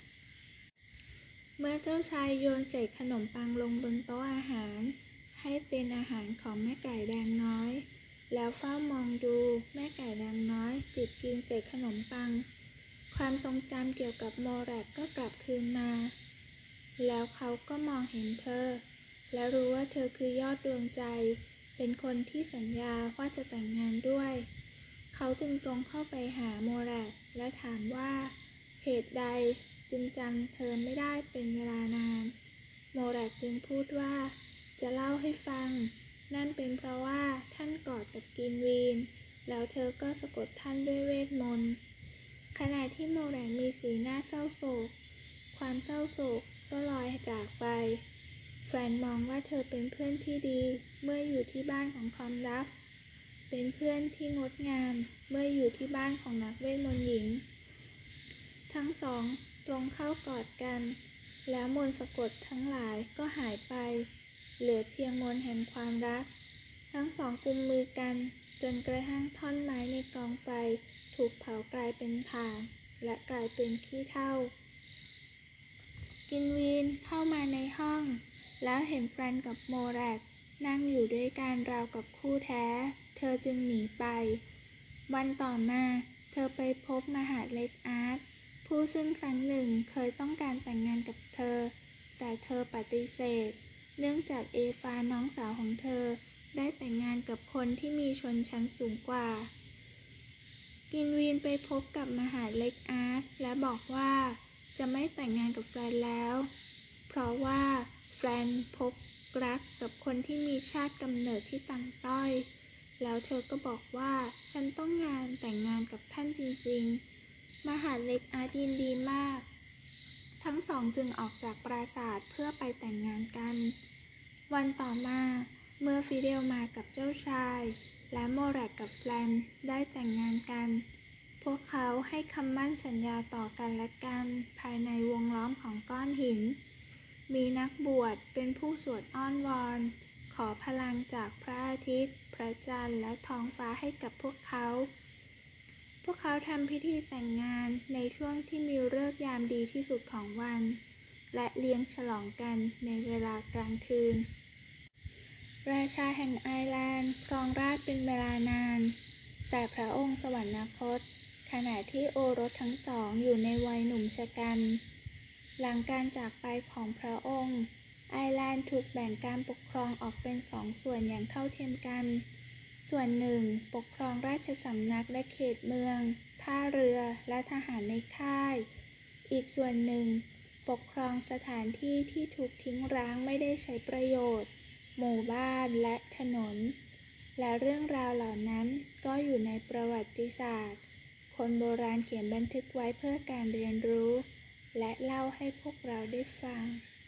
เมื่อเจ้าชายโยนเศษขนมปังลงบนโต๊ะอาหารให้เป็นอาหารของแม่ไก่แดงน้อยแล้วเฝ้ามองดูแม่ไก่แดงน้อยจิบกินเศษขนมปังความทรงจำเกี่ยวกับโมแรกก็กลับคืนมาแล้วเขาก็มองเห็นเธอและรู้ว่าเธอคือยอดดวงใจเป็นคนที่สัญญาว่าจะแต่งงานด้วยเขาจึงตรงเข้าไปหาโมแรกและถามว่าเหตุใดจึงจำเธอไม่ได้เป็นเวลานานโมแรกจึงพูดว่าจะเล่าให้ฟังนั่นเป็นเพราะว่าท่านกอดกับกินวีนแล้วเธอก็สะกดท่านด้วยเวทมนต์ขณะที่โมแรกมีสีหน้าเศร้าโศกความเศร้าโศกก็ลอยจากไปแฟนมองว่าเธอเป็นเพื่อนที่ดีเมื่ออยู่ที่บ้านของความลับเป็นเพื่อนที่งดงามเมื่ออยู่ที่บ้านของนักเวทมนต์หญิงทั้งสองตรงเข้ากอดกันแล้วมนต์สะกดทั้งหลายก็หายไปเหลือเพียงมนต์แห่งความรักทั้งสองกุมมือกันจนกระทั่งท่อนไม้ในกองไฟถูกเผากลายเป็นถ่านและกลายเป็นขี้เถ้ากินวีนเข้ามาในห้องแล้วเห็นแฟนกับโมแรกนั่งอยู่ด้วยกันราวกับคู่แท้เธอจึงหนีไปวันต่อมาเธอไปพบมหาดเล็กอาร์ตผู้ซึ่งครั้งหนึ่งเคยต้องการแต่งงานกับเธอแต่เธอปฏิเสธเนื่องจากเอฟาน้องสาวของเธอได้แต่งงานกับคนที่มีชนชั้นสูงกว่ากินวีนไปพบกับมหาดเล็กอาร์ตและบอกว่าจะไม่แต่งงานกับแฟนแล้วเพราะว่าแฟนพบรักกับคนที่มีชาติกำเนิดที่ต่ำต้อยแล้วเธอก็บอกว่าฉันต้องแต่งงานกับท่านจริงๆมหาดเล็กอาร์ตยินดีมากทั้งสองจึงออกจากปราสาทเพื่อไปแต่งงานกันวันต่อมาเมื่อฟิเดลมากับเจ้าชายและโมแรกกับแฟลนได้แต่งงานกันพวกเขาให้คำมั่นสัญญาต่อกันและกันภายในวงล้อมของก้อนหินมีนักบวชเป็นผู้สวดอ้อนวอนขอพลังจากพระอาทิตย์พระจันทร์และท้องฟ้าให้กับพวกเขาทำพิธีแต่งงานในช่วงที่มีฤกษ์ยามดีที่สุดของวันและเลี้ยงฉลองกันในเวลากลางคืนราชาแห่งไอร์แลนด์ครองราชย์เป็นเวลานานแต่พระองค์สวรรคตขณะที่โอรสทั้งสองอยู่ในวัยหนุ่มชะกันหลังการจากไปของพระองค์ไอร์แลนด์ถูกแบ่งการปกครองออกเป็น2 ส่วนอย่างเท่าเทียมกันส่วนหนึ่งปกครองราชสำนักและเขตเมืองท่าเรือและทหารในค่ายอีกส่วนหนึ่งปกครองสถานที่ที่ถูกทิ้งร้างไม่ได้ใช้ประโยชน์หมู่บ้านและถนนและเรื่องราวเหล่านั้นก็อยู่ในประวัติศาสตร์คนโบราณเขียนบันทึกไว้เพื่อการเรียนรู้และเล่าให้พวกเราได้ฟัง